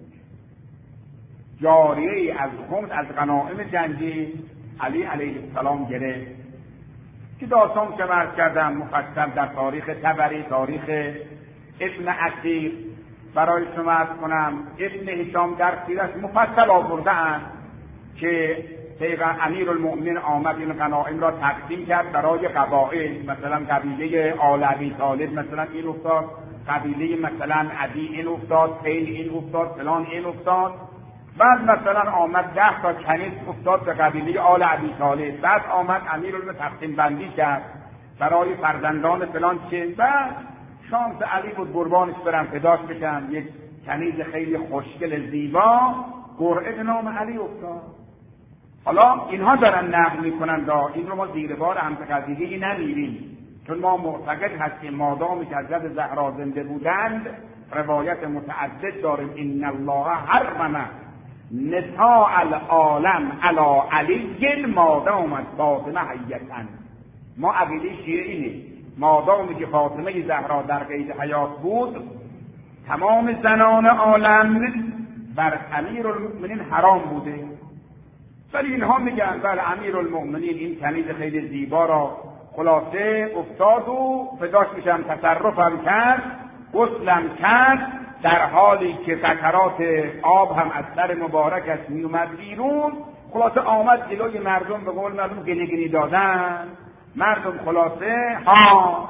جاریه از خمس از غنایم جنگی علی علیه السلام گرفت، که داستان که عرض کردم مفصل در تاریخ طبری، تاریخ ابن عتیق برای شما عرض کنم. ابن هشام در سیرش مفصل آورده‌اند که پیغمبر امیرالمؤمنین آمد این غنایم را تقسیم کرد برای قبایل، مثلا قبیله آل ابی طالب مثلا این افتاد، قبیله مثلا عدی این افتاد، خیل این افتاد، فلان این افتاد. بعد مثلا آمد ده تا کنیز افتاد به قبیله آل ابی طالب. بعد آمد امیرالمؤمنین تقسیم بندی کرد برای فرزندان فلان چه. بعد شانس علی بود قربانش برن فداش بشن، یک کنیز خیلی خوشگل زیبا قرعه به نام علی افتاد. حالا اینها دارن نقل میکنن دا این رو ما زیر بار همت قضیه‌ای نمیریم، چون ما معتقد هستیم مادامی که حضرت زهرا زنده بودند روایت متعدد داریم ان الله حرم نساء العالم علی علی مادام فاطمه حیةً. ما عقیده شیعه اینه مادامی که فاطمه زهرا در قید حیات بود تمام زنان عالم بر امیرالمؤمنین حرام بوده. ولی اینها میگن بله امیرالمؤمنین این کنیز خیلی زیبا را خلاصه افتاد و فداش میشم تصرفم کرد، غسلم کرد، در حالی که قطرات آب هم از سر مبارکش میومد بیرون. خلاصه آمد جلوی مردم به قول مردم گله گلی دادن. مردم خلاصه ها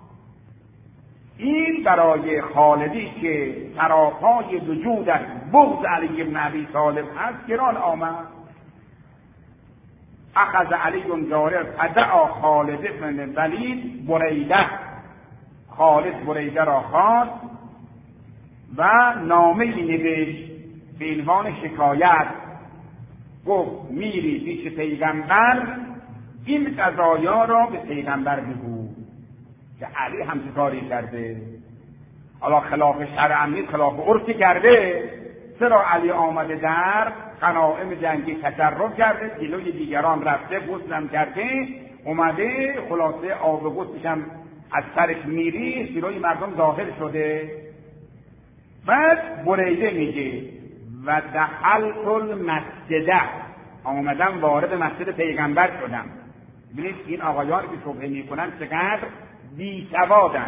این برای خالدی که سراپای وجودش بغض علی بن ابی طالب هست گران آمد. اخذ علی جاره فدعا خالد بن ولید بریده، خالد بریده را خواست و نامه نوشت به عنوان شکایت. گفت میری پیش پیغمبر این قضایا را به پیغمبر بگو که علی هم کاری کرده. حالا خلاف شرع نیست، خلاف عرفی کرده. چرا علی آمده در غنایم جنگی تصرف کرده، جلوی دیگران رفته، غسلم کرده، اومده خلاصه آب غسلش هم از سرش میری جلوی مردم ظاهر شده. بعد بریده میگه و دخلت المسجد، آمدم وارد مسجد پیغمبر شدم. ببینید این آقایان که شبهه میکنن چقدر بی سوادن،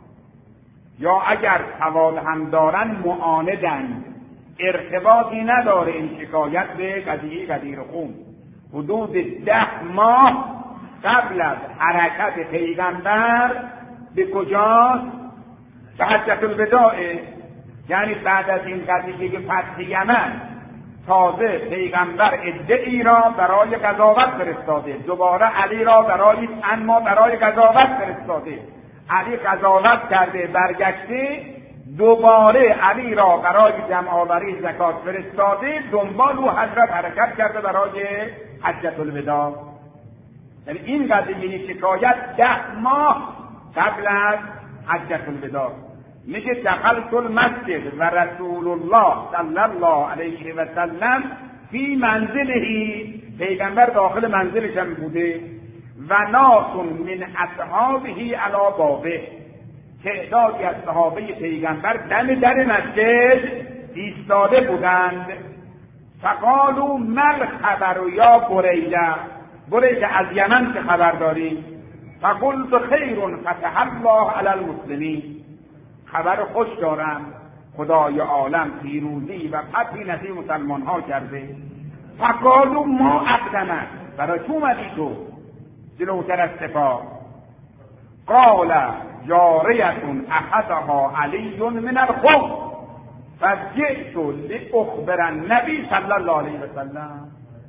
یا اگر سواد هم دارن معاندن. ارتباطی نداره این شکایت به قضیه غدیر خم. حدود ده ماه قبل از حرکت پیغمبر به کجاست؟ به حجة الوداع. یعنی بعد از این قضیه فتح یمن تازه پیغمبر عده‌ای را برای قضاوت فرستاده، دوباره علی را برای اما برای قضاوت فرستاده. علی قضاوت کرده برگشته، دوباره علی را برای جمع آوری زکات فرستاده، دنبال او حضرت حرکت کرده برای حجة الوداع. یعنی این قضیه شکایت ده ماه قبل از حجة الوداع. میگه دخلت المسجد و رسول الله صلی الله علیه و سلم فی منزلهی، پیغمبر داخل منزلش هم بوده، و ناس من اصحابه علی بابه، تعدادی از صحابه پیغمبر دم در مسجد ایستاده بودند. فقالوا مل خبر یا بریده، بریده از یمن که خبر داری؟ فقلت خیر فتح الله علی المسلمین، خبر خوش دارم، خدای عالم پیروزی و فتحی نصیب مسلمان ها کرده. فقالوا ما اقدمت، برای چه اومدی تو جلوتر از سپاه؟ قال جاریتون اخذها علی من الخوف فجئت لاخبر النبی صلی الله علیه وسلم.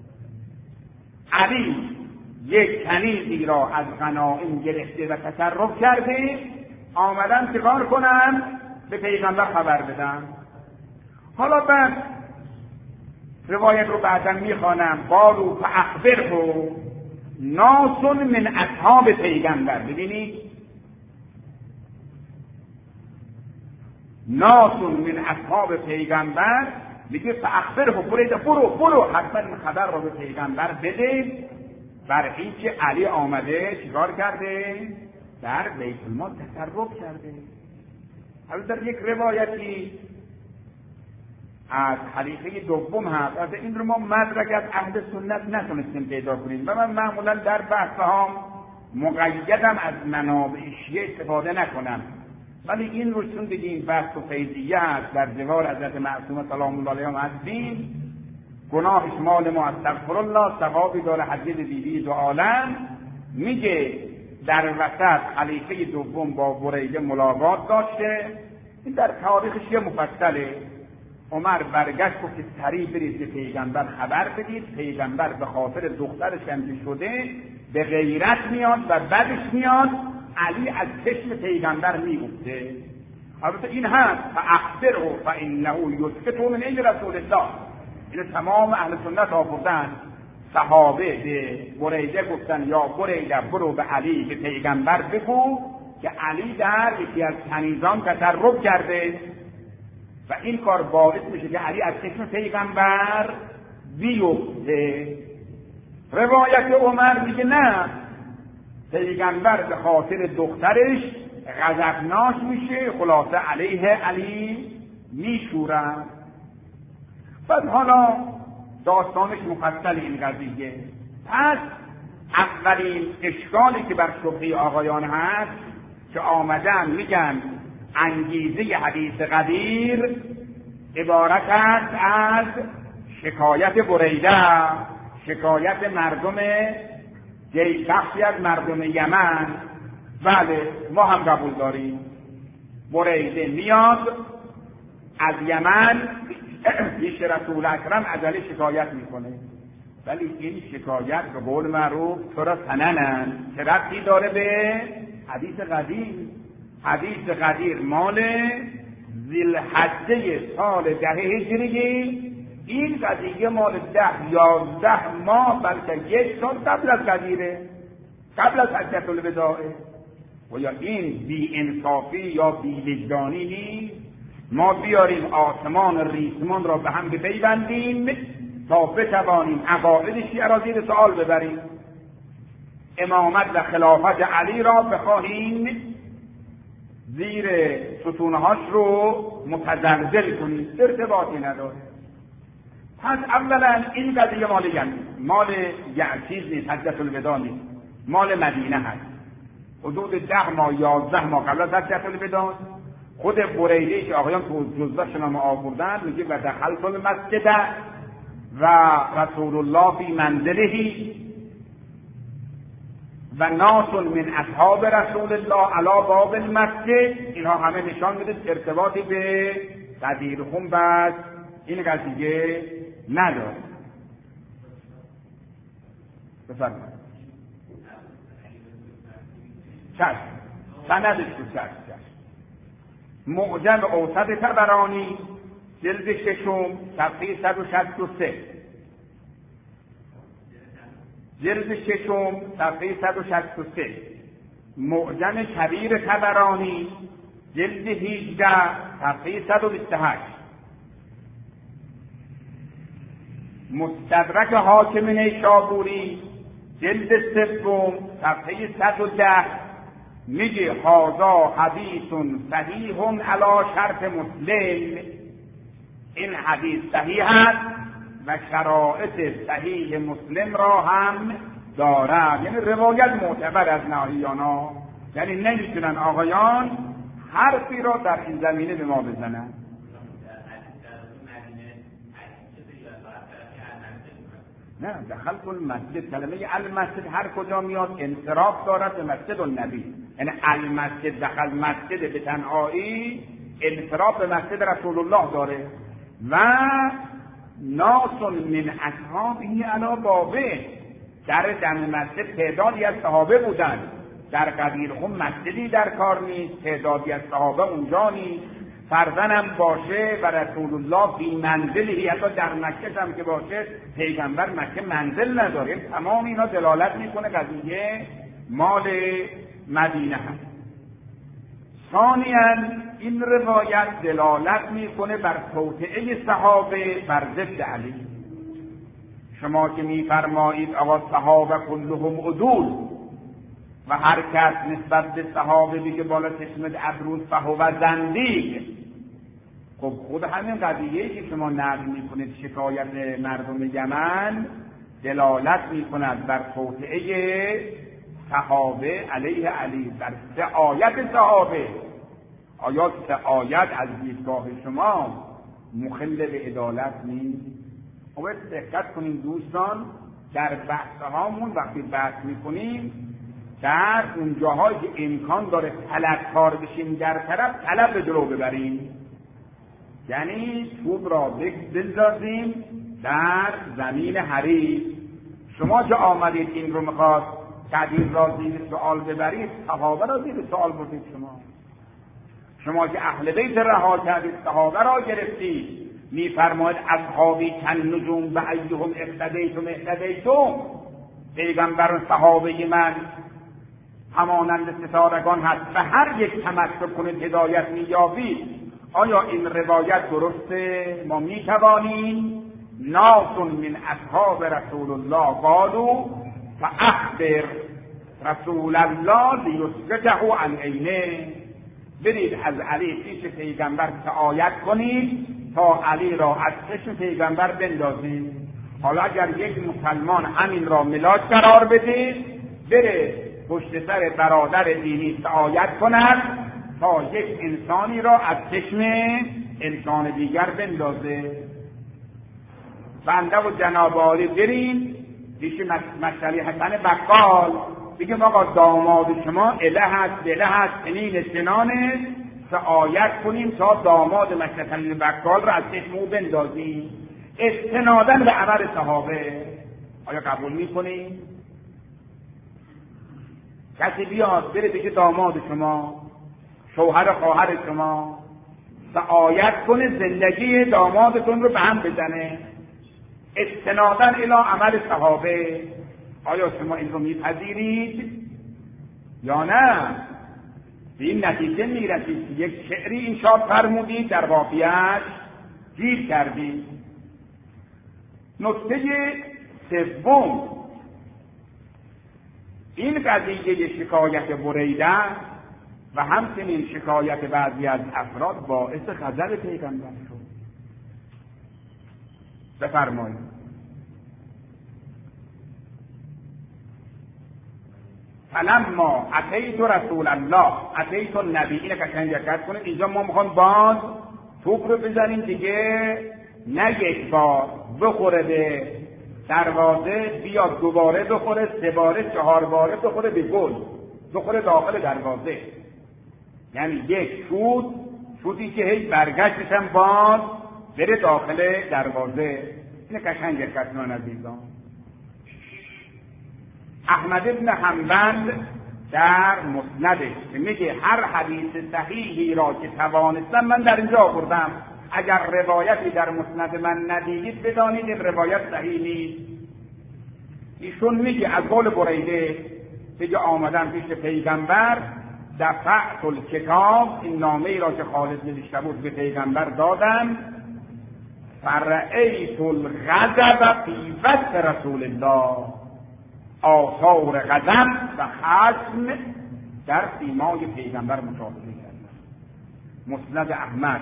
علی یک کنیزی را از غنایم گرفته و تصرف کرده، آمدن چکار کنن؟ به پیغمبر خبر بدن. حالا بعد روایت رو بعدا میخوانم. قالوا فاخبره ناس من اصحاب پیغمبر. ببینید ناس من اصحاب پیغمبر میگه فاخبره، برو برو برو حتما این خبر رو به پیغمبر بده بر اینکه علی آمده چیکار کرده؟ در بیت المال تصرف کرده. حالا در یک روایتی از خلیفه دوم هست، از این رو ما مدرک از اهل سنت نتونستیم پیدا کنیم و من معمولا در بحث‌هام مقیدم از منابع شیعه استفاده نکنم، ولی این رو چون بگیم بحث و فیضیه است در جوار حضرت معصومه سلام الله علیها هستیم، گناهش مال ما، استغفرالله، ثوابی داره حجت بیبی دو عالم. میگه در وسط خلیفه دوم با بریده ملاقات داشته. این در تاریخش یه مفصله. عمر برگشت گفت که سریع برید به پیغمبر خبر بدید، پیغمبر به خاطر دخترش هم شده به غیرت میاد و بعدش میاد علی از چشم پیغمبر میگفته. البته این هست فاخبره فانه یسکت من عند رسول الله. این تمام اهل سنت آوردن. صحابه به بریده گفتن یا بریده برو به علی به پیغمبر بگو که علی در یکی از کنیزان تصرف کرده و این کار باعث میشه که علی از چشم پیغمبر بیفته. روایت عمر میگه نه، پیغمبر به خاطر دخترش غضبناک میشه، خلاصه علیه علی میشورن. بعد حالا داستانش مفصل این قضیه. پس اولین اشکالی که بر شبهه آقایان هست که آمدن میگن انگیزه حدیث قدیر عبارت است از شکایت بریده، شکایت مردم شخصی از مردم یمن. بله ما هم قبول داریم. بریده میاد از یمن پیش رسول اکرم از علی شکایت میکنه، ولی این شکایت به قول معروف تو را سننن، چه ربطی داره به حدیث قدیر؟ حدیث قدیر مال ذی‌الحجه سال ده هجری، این قضیه مال ده یازده ماه بلکه یک سال قبل از قدیره، قبل از حجة الوداعه. و یا این بی انصافی یا بی وجدانی نیست؟ ما بیاریم آسمان ریسمان را به هم بپیوندیم تا بتوانیم عقاید شیعه را زیر سوال ببریم، امامت و خلافت علی را بخواهیم زیر ستونهاش رو متزلزل کنیم، ارتباطی نداره. پس اولا این قضیه مال یمن، مال یعچیز نیست، حجة الوداع نیست، مال مدینه هست. حدود ده ماه یازده ماه قبل از حجة الوداع خود بریده که آقایان تو جزوه شما آوردن میگه و دخلت المسجد و رسول الله فی منزلهی و ناس من اصحاب رسول الله علی باب المسجد. اینها همه نشان میده ارتباطی به قدیر خون بس این قضیه نداره. بفرمایید. چشم سندش تو چشم چشم معجم اوسط طبرانی جلد ششم صفحه صد و شصت و سه، جلد ششم صفحه صد و شصت و سه، معجم کبیر طبرانی جلد هجده صفحه صد و بیست و هشت، مستدرک حاکم نیشابوری جلد سوم صفحه صد و ده میگه هذا حدیث صحیح علی شرط مسلم. این حدیث صحیح است و شرایط صحیح مسلم را هم دارد، یعنی روایت معتبر از ناهیانا، یعنی نمیتونن آقایان حرفی را در این زمینه به ما بزنن. نه، دخلت المسجد، کلمه المسجد هر کجا میاد انصراف دارد به مسجد النبی، یعنی المسجد دخل مسجد به تنهایی انصراف به مسجد رسول الله داره. و ناس من اصحابه علی بابه، در دم مسجد تعدادی از صحابه بودن. در قدیر خم مسجدی در کار نیست، تعدادی از صحابه اونجا نیست، فرزنم باشه و رسول الله بی منزلی، حتی در مکه هم که باشه پیغمبر مکه منزل نداره. تمام اینا دلالت میکنه قضیه مال مدینه هست. ثانیاً این روایت دلالت میکنه بر توطئه صحابه بر ضد علی. شما که میفرمایید آقا صحابه کلهم عدول و هر کس نسبت به صحابه بگه بالا چشمت ابروز فهو زندیق، خب خود همین قضیه‌ای که شما نقل میکنید شکایت مردم یمن دلالت میکند بر توطئه صحابه علیه علی، بر سعایت صحابه. آیا سعایت از دیدگاه شما مخل به عدالت نیست؟ باید دقت کنیم دوستان، در بحثهامون وقتی بحث میکنیم در اون جاهایی که امکان داره طلبکار بشیم در طرف طلب به جلو ببریم، یعنی توپ را بندازیم در زمین حریف. شما که آمدید این رو میخواد قدیر را زیر سوال ببرید، صحابه را زیر سوال بردید. شما شما که اهل بیت رها کردید، صحابه را گرفتید. میفرماید اصحابی کن نجوم و ایهم اقتدیتم اقتدیتم، پیغمبر صحابه من همانند ستارگان هست و هر یک تمسک کنید هدایت می‌یابید. آیا این روایت درسته؟ ما میتوانیم ناس من اصحاب رسول الله قالوا فاخبر رسول الله لیسکته عن عینه، برید از علی پیش پیغمبر سعایت کنید تا علی را از چشم پیغمبر بندازید. حالا اگر یک مسلمان همین را ملاک قرار بده، بره پشت سر برادر دینی سعایت کند تا یک انسانی را از چشم انسان دیگر بندازه. بنده و جناب عالی بریم پیش مشتری حسن بقال، بگیم آقا داماد شما اله هست بله هست سنین سنانه، سعایت کنیم تا داماد مشتری بقال را از چشم او بندازیم، استنادن به عمل صحابه. آیا قبول میکنیم؟ کسی بیاد بره بگه داماد شما، شوهر خواهر شما سعایت کنه زندگی دامادتون رو به هم بزنه، استنادن الی عمل صحابه، آیا شما این رو میپذیرید یا نه؟ به این نتیجه میرسید که یک شعری انشاء فرمودید در واقعیت گیر کردید. نکته سوم، این قضیه شکایت بریده و همچنین شکایت بعضی از افراد باعث غضب پیغمبر شد. بفرمایید. فلما اتیت رسول الله اتیت النبی، اینه که قشنگ دقت کنید، اینجا ما میخوام باز توپ رو بزنیم دیگه، نه یک بار بخوره به دروازه بیاد دوباره بخوره، سه باره چهار باره بخوره به گل، بخوره داخل دروازه، یعنی یک شوت شوتی که هی برگشتش هم باز بره داخل دروازه. اینه قشنگ دقت کنید عزیزان. احمد ابن حنبل در مسندش میگه هر حدیث صحیحی را که توانستم من در اینجا آوردم، اگر روایتی در مسند من ندیدید بدانید این روایت صحیح نیست. ایشون میگه از قول بریده که آمدن پیش پیغمبر، دفعت الکتاب، این نامه ای را که خالد نوشته بود به پیغمبر دادم، فرأیت الغضب فی وجه رسول الله، آثار غضب و خشم در سیمای پیغمبر مشاهده کردم. مسند احمد.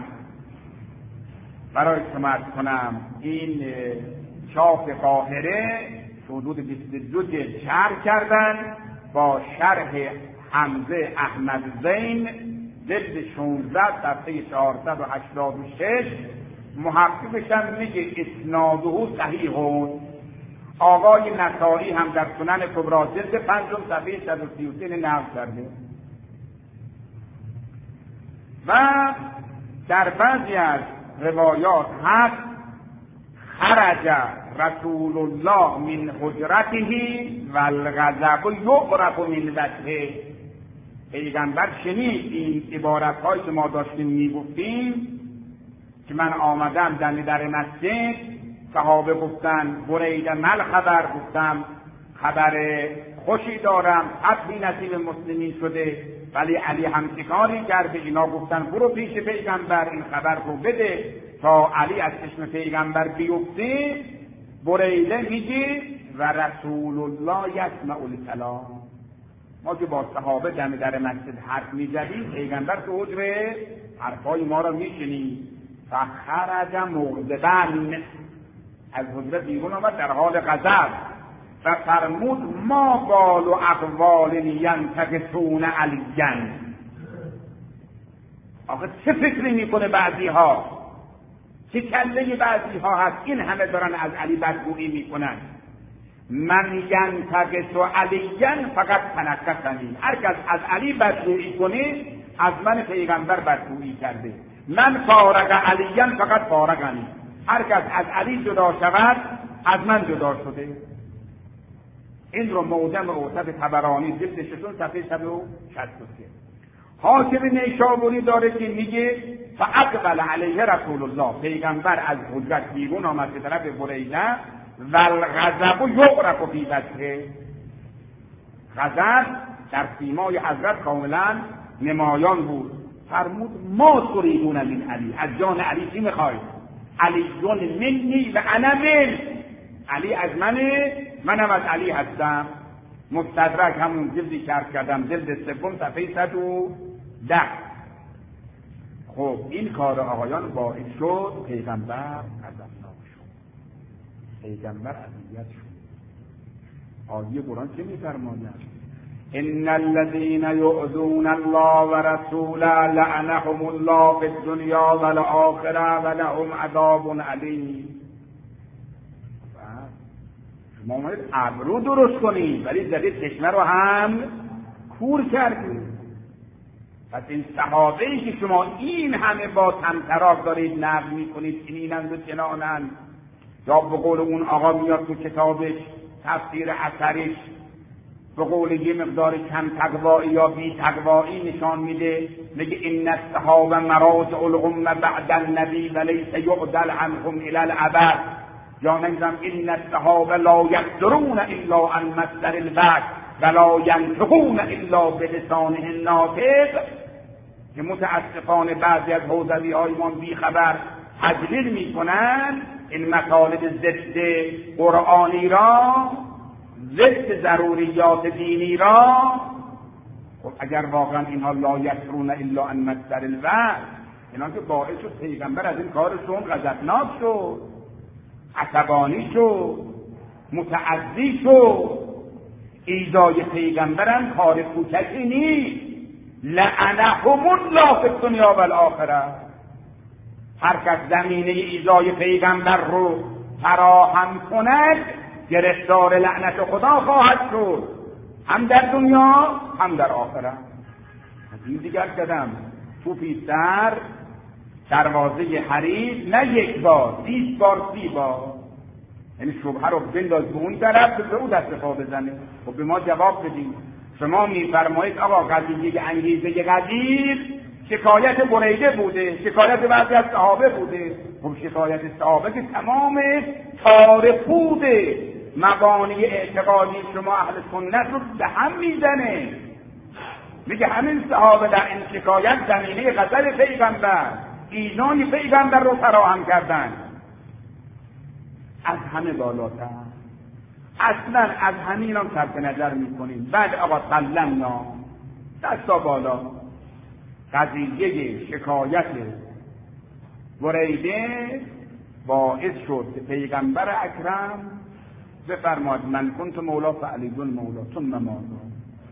برای شما عرض کنم این چاپ قاهره حدود بیست و دو جلد شرح کردن با شرح حمزه احمد زین جلد شانزده صفحه چهارصد و هشتاد و شش. محققش هم میگه اسناده صحیحون. آقای نسائی هم در سنن کبری جلد پنجم صفحه صد و سی و سه نقل کرده. و در بعضی از روایات هست خرج رسول الله من حجرته و الغضب یعرف من وجهه. پیغمبر شنید این عبارت‌هایی که ما داشتیم میگفتیم که من آمدم در در مسجد، صحابه گفتن بریده مل خبر، گفتم خبر خوشی دارم، فتحی نصیب مسلمین شده، ولی علی همچکاری کرده. اینا گفتن برو پیش پیغمبر این خبر رو بده تا علی از چشم پیغمبر بیفته. بریده میگه و رسول الله یسمع الکلام. ما که با صحابه دم در مسجد حرف میزدیم، پیغمبر تو حجره حرفای ما رو میشنید. فخرج مغضبا، از حجره بیرون آمد در حال غضب و فرمود ما بال و اقوال ینتقصون علیاً. آخه چه فکری میکنه بعضی ها، چه کله بعضی ها هست این همه دارن از علی بدگویی میکنن. من ینتقص علیاً فقط تنکسنی. هر کس از علی بدگویی کنه از من پیغمبر بدگویی کرده. من فارق علیاً فقط فارقنی. هر کس از علی جدا شود از من جدا شده. این رو موجم اوسط طبرانی جلد ششم صفحه صد و شصت و سه. حاکم نیشابوری داره که میگه فاقبل علیه رسول الله، پیغمبر از حجرت بیرون آمد به طرف بریده و الغضب یعرف فی وجهه. غضب در سیمای حضرت کاملا نمایان بود. فرمود ما تریدون من علی، از جان علی چی میخواید؟ علی جان منی و انا من، علی از منه منم از علی هستم. مستدرک همون جلدی که عرض کردم جلد سوم صفحه صد و ده. خب این کار آقایان باعث شد پیغمبر غضبناک شد، پیغمبر اذیت شد. آیه قرآن چه می‌فرماید؟ ان الذين يؤذون الله ورسوله لعنهم الله في الدنيا والآخرة ولهم عذاب علیم. شما اومدید ابرو درست کنید ولی زدید چشمه رو هم کور کردید. پس این صحابه‌ای که شما این همه با طمطراق دارید نقل میکنید اینند و چنانند، یا به قول اون آقا میاد تو کتابش تفسیر اثرش به قول یه مقدار کم تقوایی یا بی تقوایی نشان میده، میگه ان الصحابه مراجع الامه بعد النبی ولیس یعدل عنهم الى الابد. یا نمیدونم ان الصحابه لا یقدرون الا عن مصدر الوحی ولا ینطقون الا بلسانه الناطق، که متاسفانه بعضی از حوزوی های ما بی خبر تجلیل میکنن این مطالب ضد قرآنی را، ضد ضروریات دینی را. خب اگر واقعا اینها لا یقدرون الا عن مصدر الوحی، اینا که باعث شد پیغمبر از این کارشون غضبناک شد، عصبانی شد، متعضی شد. ایذای پیغمبرم کار کوچکی نیست. لعنهم الله فی الدنیا والآخره. هر کس زمینه ایذای پیغمبر رو فراهم کند گرفتار لعنت خدا خواهد شد، هم در دنیا هم در آخرت. این دیگر کدم تو پیستر دروازه حریر نه یک بار، بیست بار، سی بار. یعنی شبهه رو بنداز به اون طرف که به اون دست پا بزنه. خب به ما جواب بدیم. شما میفرمایید آقا قضیه انگیزه قدیر شکایت بریده بوده، شکایت بعضی از صحابه بوده. خب شکایت صحابه که تمام تار پوده مبانی اعتقادی شما اهل سنت رو به هم میزنه. میگه همین صحابه در این شکایت زمینه غضب پیغمبر، ایذای پیغمبر رو فراهم کردن. از همه بالاتر اصلا از همین هم صرف نظر میکنیم. بعد آقا سلمنا دستا بالا، قضیه شکایت بریده باعث شد که پیغمبر اکرم بفرماد من کنت مولا فعلی جون مولا ثم ماذا.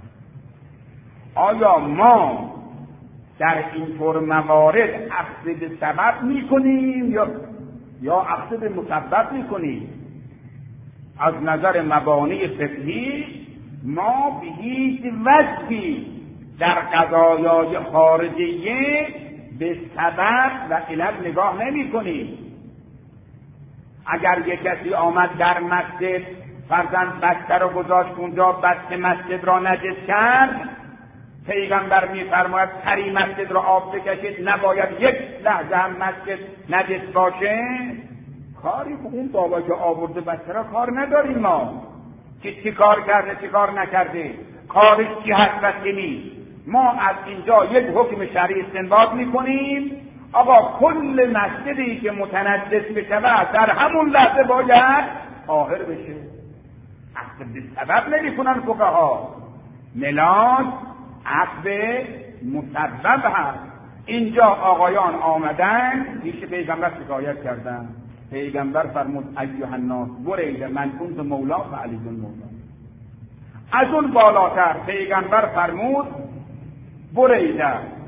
آیا ما در اینطور موارد اخذ به سبب میکنیم یا یا اخذ به مسبب میکنیم؟ از نظر مبانی فقهی ما به هیچ وجهی در قضایای خارجیه به سبب و علت نگاه نمی کنیم. اگر یک کسی آمد در مسجد فرزند بسته رو گذاشت اونجا، بسته مسجد را نجس کرد، پیغمبر می‌فرماید سری مسجد را آب بکشید، نباید یک لحظه هم مسجد نجس باشه. کاری که اون بابا که آورده بسته را کار نداریم ما که چی کار کرده چی کار نکرده، کارش چی هست و چی نیست. ما از اینجا یک حکم شرعی استنباط میکنیم، آقا کل مسجدی که متنجس بشود در همون لحظه باید طاهر بشه. اصلا به سبب نمیکنن فقها، ملاک عقب مسبب هست. اینجا آقایان آمدن پیش پیغمبر شکایت کردن، پیغمبر فرمود ایها الناس برید من کنت مولا و علی مولا. از اون بالاتر پیغمبر فرمود برید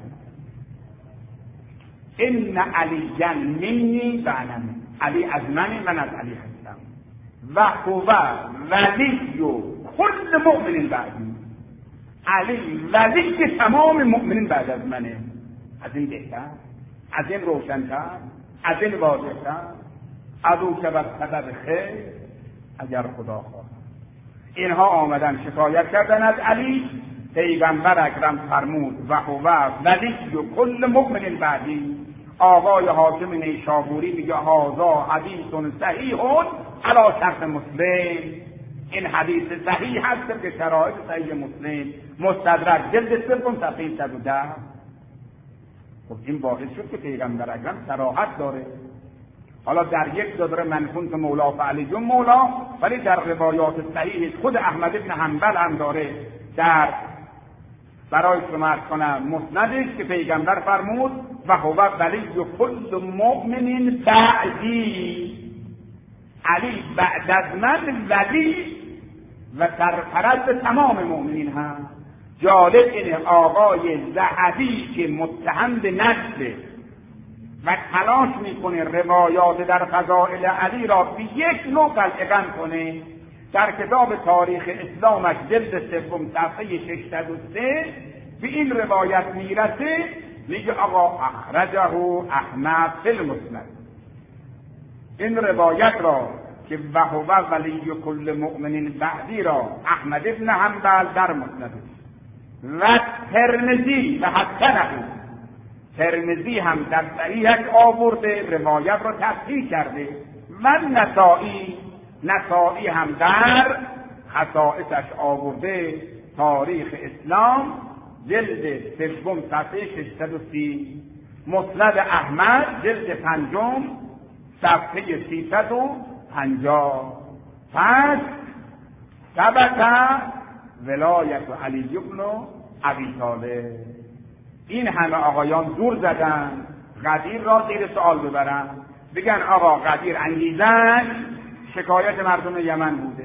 ان علی منی و انا منه، علی از منی من از علی هستم، و هو ولی کل مؤمن بعدی، علی ولی تمام مؤمنین بعد از منه. از این بهتر، از این روشن‌تر، از این واضح‌تر، از او شود سبب خیر اگر خدا خواهد. اینها آمدن شکایت کردن از علی، پیغمبر اکرم فرمود و هو ولی کل مؤمن بعدی. آقای حاکم نیشابوری میگه هذا حدیث صحیح علی شرط مسلم، این حدیث صحیح هست که شرایط صحیح مسلم، مستدرک جلد سوم صفحه صد و ده. خب این باعث شد که پیغمبر اکرم صراحت داره. حالا در یک دادره من کنت مولا فعلی جون مولا، ولی در روایات صحیح خود احمد بن حنبل هم داره در برای شما کنم مسندش که پیغمبر فرمود و هو ولی کل مؤمن بعدی، علی بعد از من ولی و سرپرست تمام مؤمنین هم. جالب اینه آقای ذهبی که متهم به نسبه و تلاش میکنه روایات در فضائل علی را به یک نوع قلقم کنه، در کتاب تاریخ اسلامش جلد سوم صفحه ششصد و سه به این روایت میرسه، میگه آقا اخرجه احمد فی المسند. این روایت را که وهو ولی کل مؤمن بعدی را احمد ابن حنبل در مسند و ترمذی و حسنه، ترمذی هم در صحیحش آورده، روایت را تصحیح کرده، و نسائی نسائی هم در خصائصش آورده، تاریخ اسلام جلد سوم صفحه ششصد و سی، مسند احمد جلد پنجم صفحه سیصد و پنجاه. پس ثبت ولایت علی بن ابی طالب. این همه آقایان دور زدن قدیر را زیر سوال ببرن، بگن آقا قدیر انگیزش شکایت مردم یمن بوده،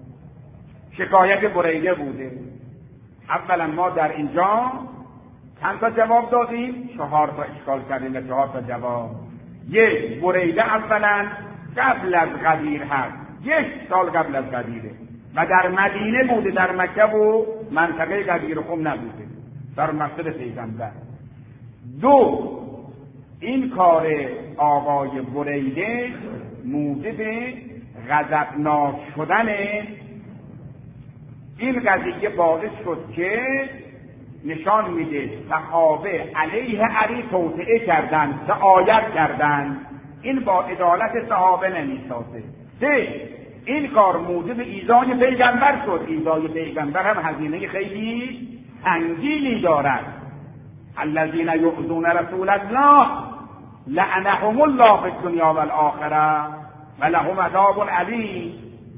شکایت بریده بوده. اولا ما در اینجا چند تا جواب دادیم؟ چهار تا اشکال کردیم و چهار تا جواب. یک، بریده اولا قبل از قدیر هست، یک سال قبل از قدیره و در مدینه بوده، در مکه و منطقه قدیر خم نبوده، در مسجد پیغمبر. دو، این کار آقای بریده موجب غضبناک شدن این قضیه باعث شد که نشان میده صحابه علیه علی توطئه کردن، سعایت کردن. این با عدالت صحابه نمیسازه. سه، این کار موجب ایذای پیغمبر شد. ایذای پیغمبر هم هزینه خیلی سنگینی دارد. الذین یؤذون رسول الله لعنهم الله فی الدنیا والآخره و لهم عذاب علیم.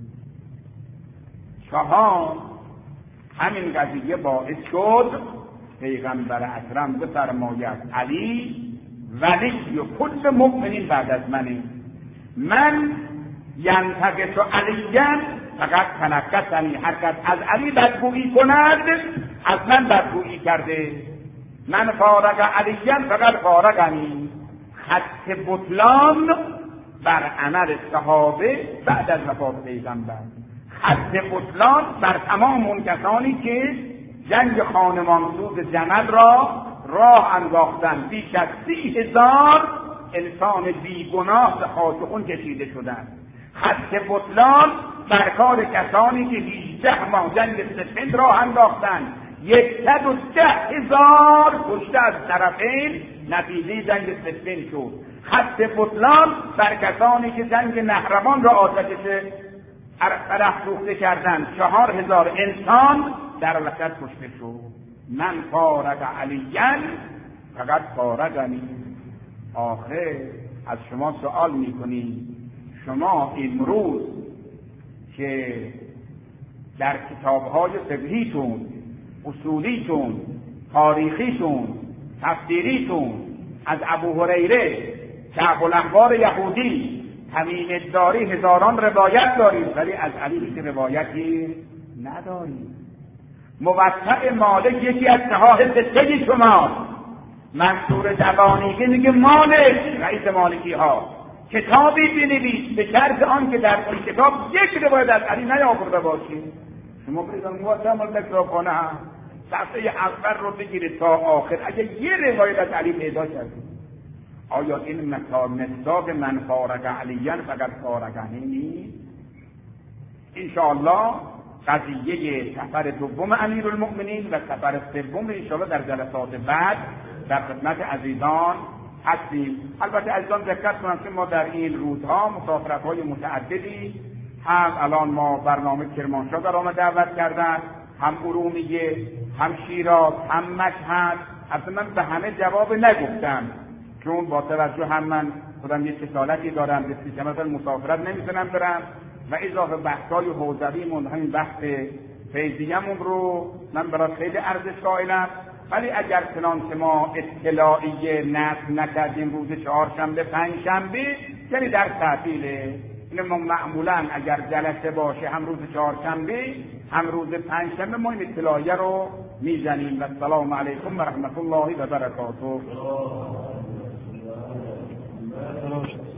چهار، همین قضیه باعث شد پیغمبر اکرم بفرماید علی ولی کل مؤمنین بعد از منه، من ینتقص علیاً فقط تنقصنی، هر کس از علی بدگویی کند از من بدگویی کرده، من فارق علیاً فقط فارقنی. خط بطلان بر عمل صحابه بعد از وفات پیغمبر. خط بطلان بر تمام اون کسانی که جنگ خانمانسوز جمل را راه انداختن. بیش از سی هزار انسان بیگناه به خاک خون کشیده شدند. خط بطلان بر کار کسانی که هجده ماه جنگ صفین راه انداختن. یکصد و ده هزار کشته از طرفین نتیجه جنگ صفین شد. خط بطلان بر کسانی که جنگ نهروان را آتش برافروخته کردند. چهار هزار انسان در وسط کشته شد. من فارق علیاً فقط فارقنی. آخر از شما سوال میکنیم، شما امروز که در کتابهای فقهیتون، اصولیتون، تاریخیتون، تفسیریتون از ابو هریره کعب الاحبار یهودی تمیم الداری هزاران روایت دارید، ولی از علی هیچ روایتی ندارید. موطأ مالک یکی از صحاح سته شما، منصور جوانیگه میگه مالک رئیس مالکی ها کتابی بنویس به شرط آن که در اون کتاب یک روایت از علی نیاورده باشید. شما بریدن موطأ مالک را کنه صفحه اول رو بگیرید تا آخر، اگه یه روایت از علی پیدا کردید. آیا این مصداق من فارق علیاً فقط فارقنی نیست؟ انشاءالله قضیه سفر دوم امیرالمؤمنین و سفر سوم انشاءالله در جلسات بعد در خدمت عزیزان هستیم. البته عزیزان دقت کنند که ما در این روزها مسافرت‌های متعددی هم الان ما برنامه کرمانشاه در آمد دعوت کردن، هم ارومیه، هم شیراز، هم مشهد. اصلا من به همه جواب نگفتم چون با توجه هم من خودم یک کسالتی دارم، به سیستمات مسافرت نمیتونم برم و اضافه بحث‌های حوزویمون همین بحث فیضیه‌مون رو من برای خیلی ارزش قائلم. ولی اگر چنانچه ما اطلاعیه نصب نکردیم روز چهارشنبه پنجشنبه یعنی در تعطیله، این ما معمولا اگر جلسه باشه هم روز چهارشنبه هم روز پنجشنبه ما این اطلاعیه رو میزنیم. و السلام علیکم و رحمت الله و برکاته.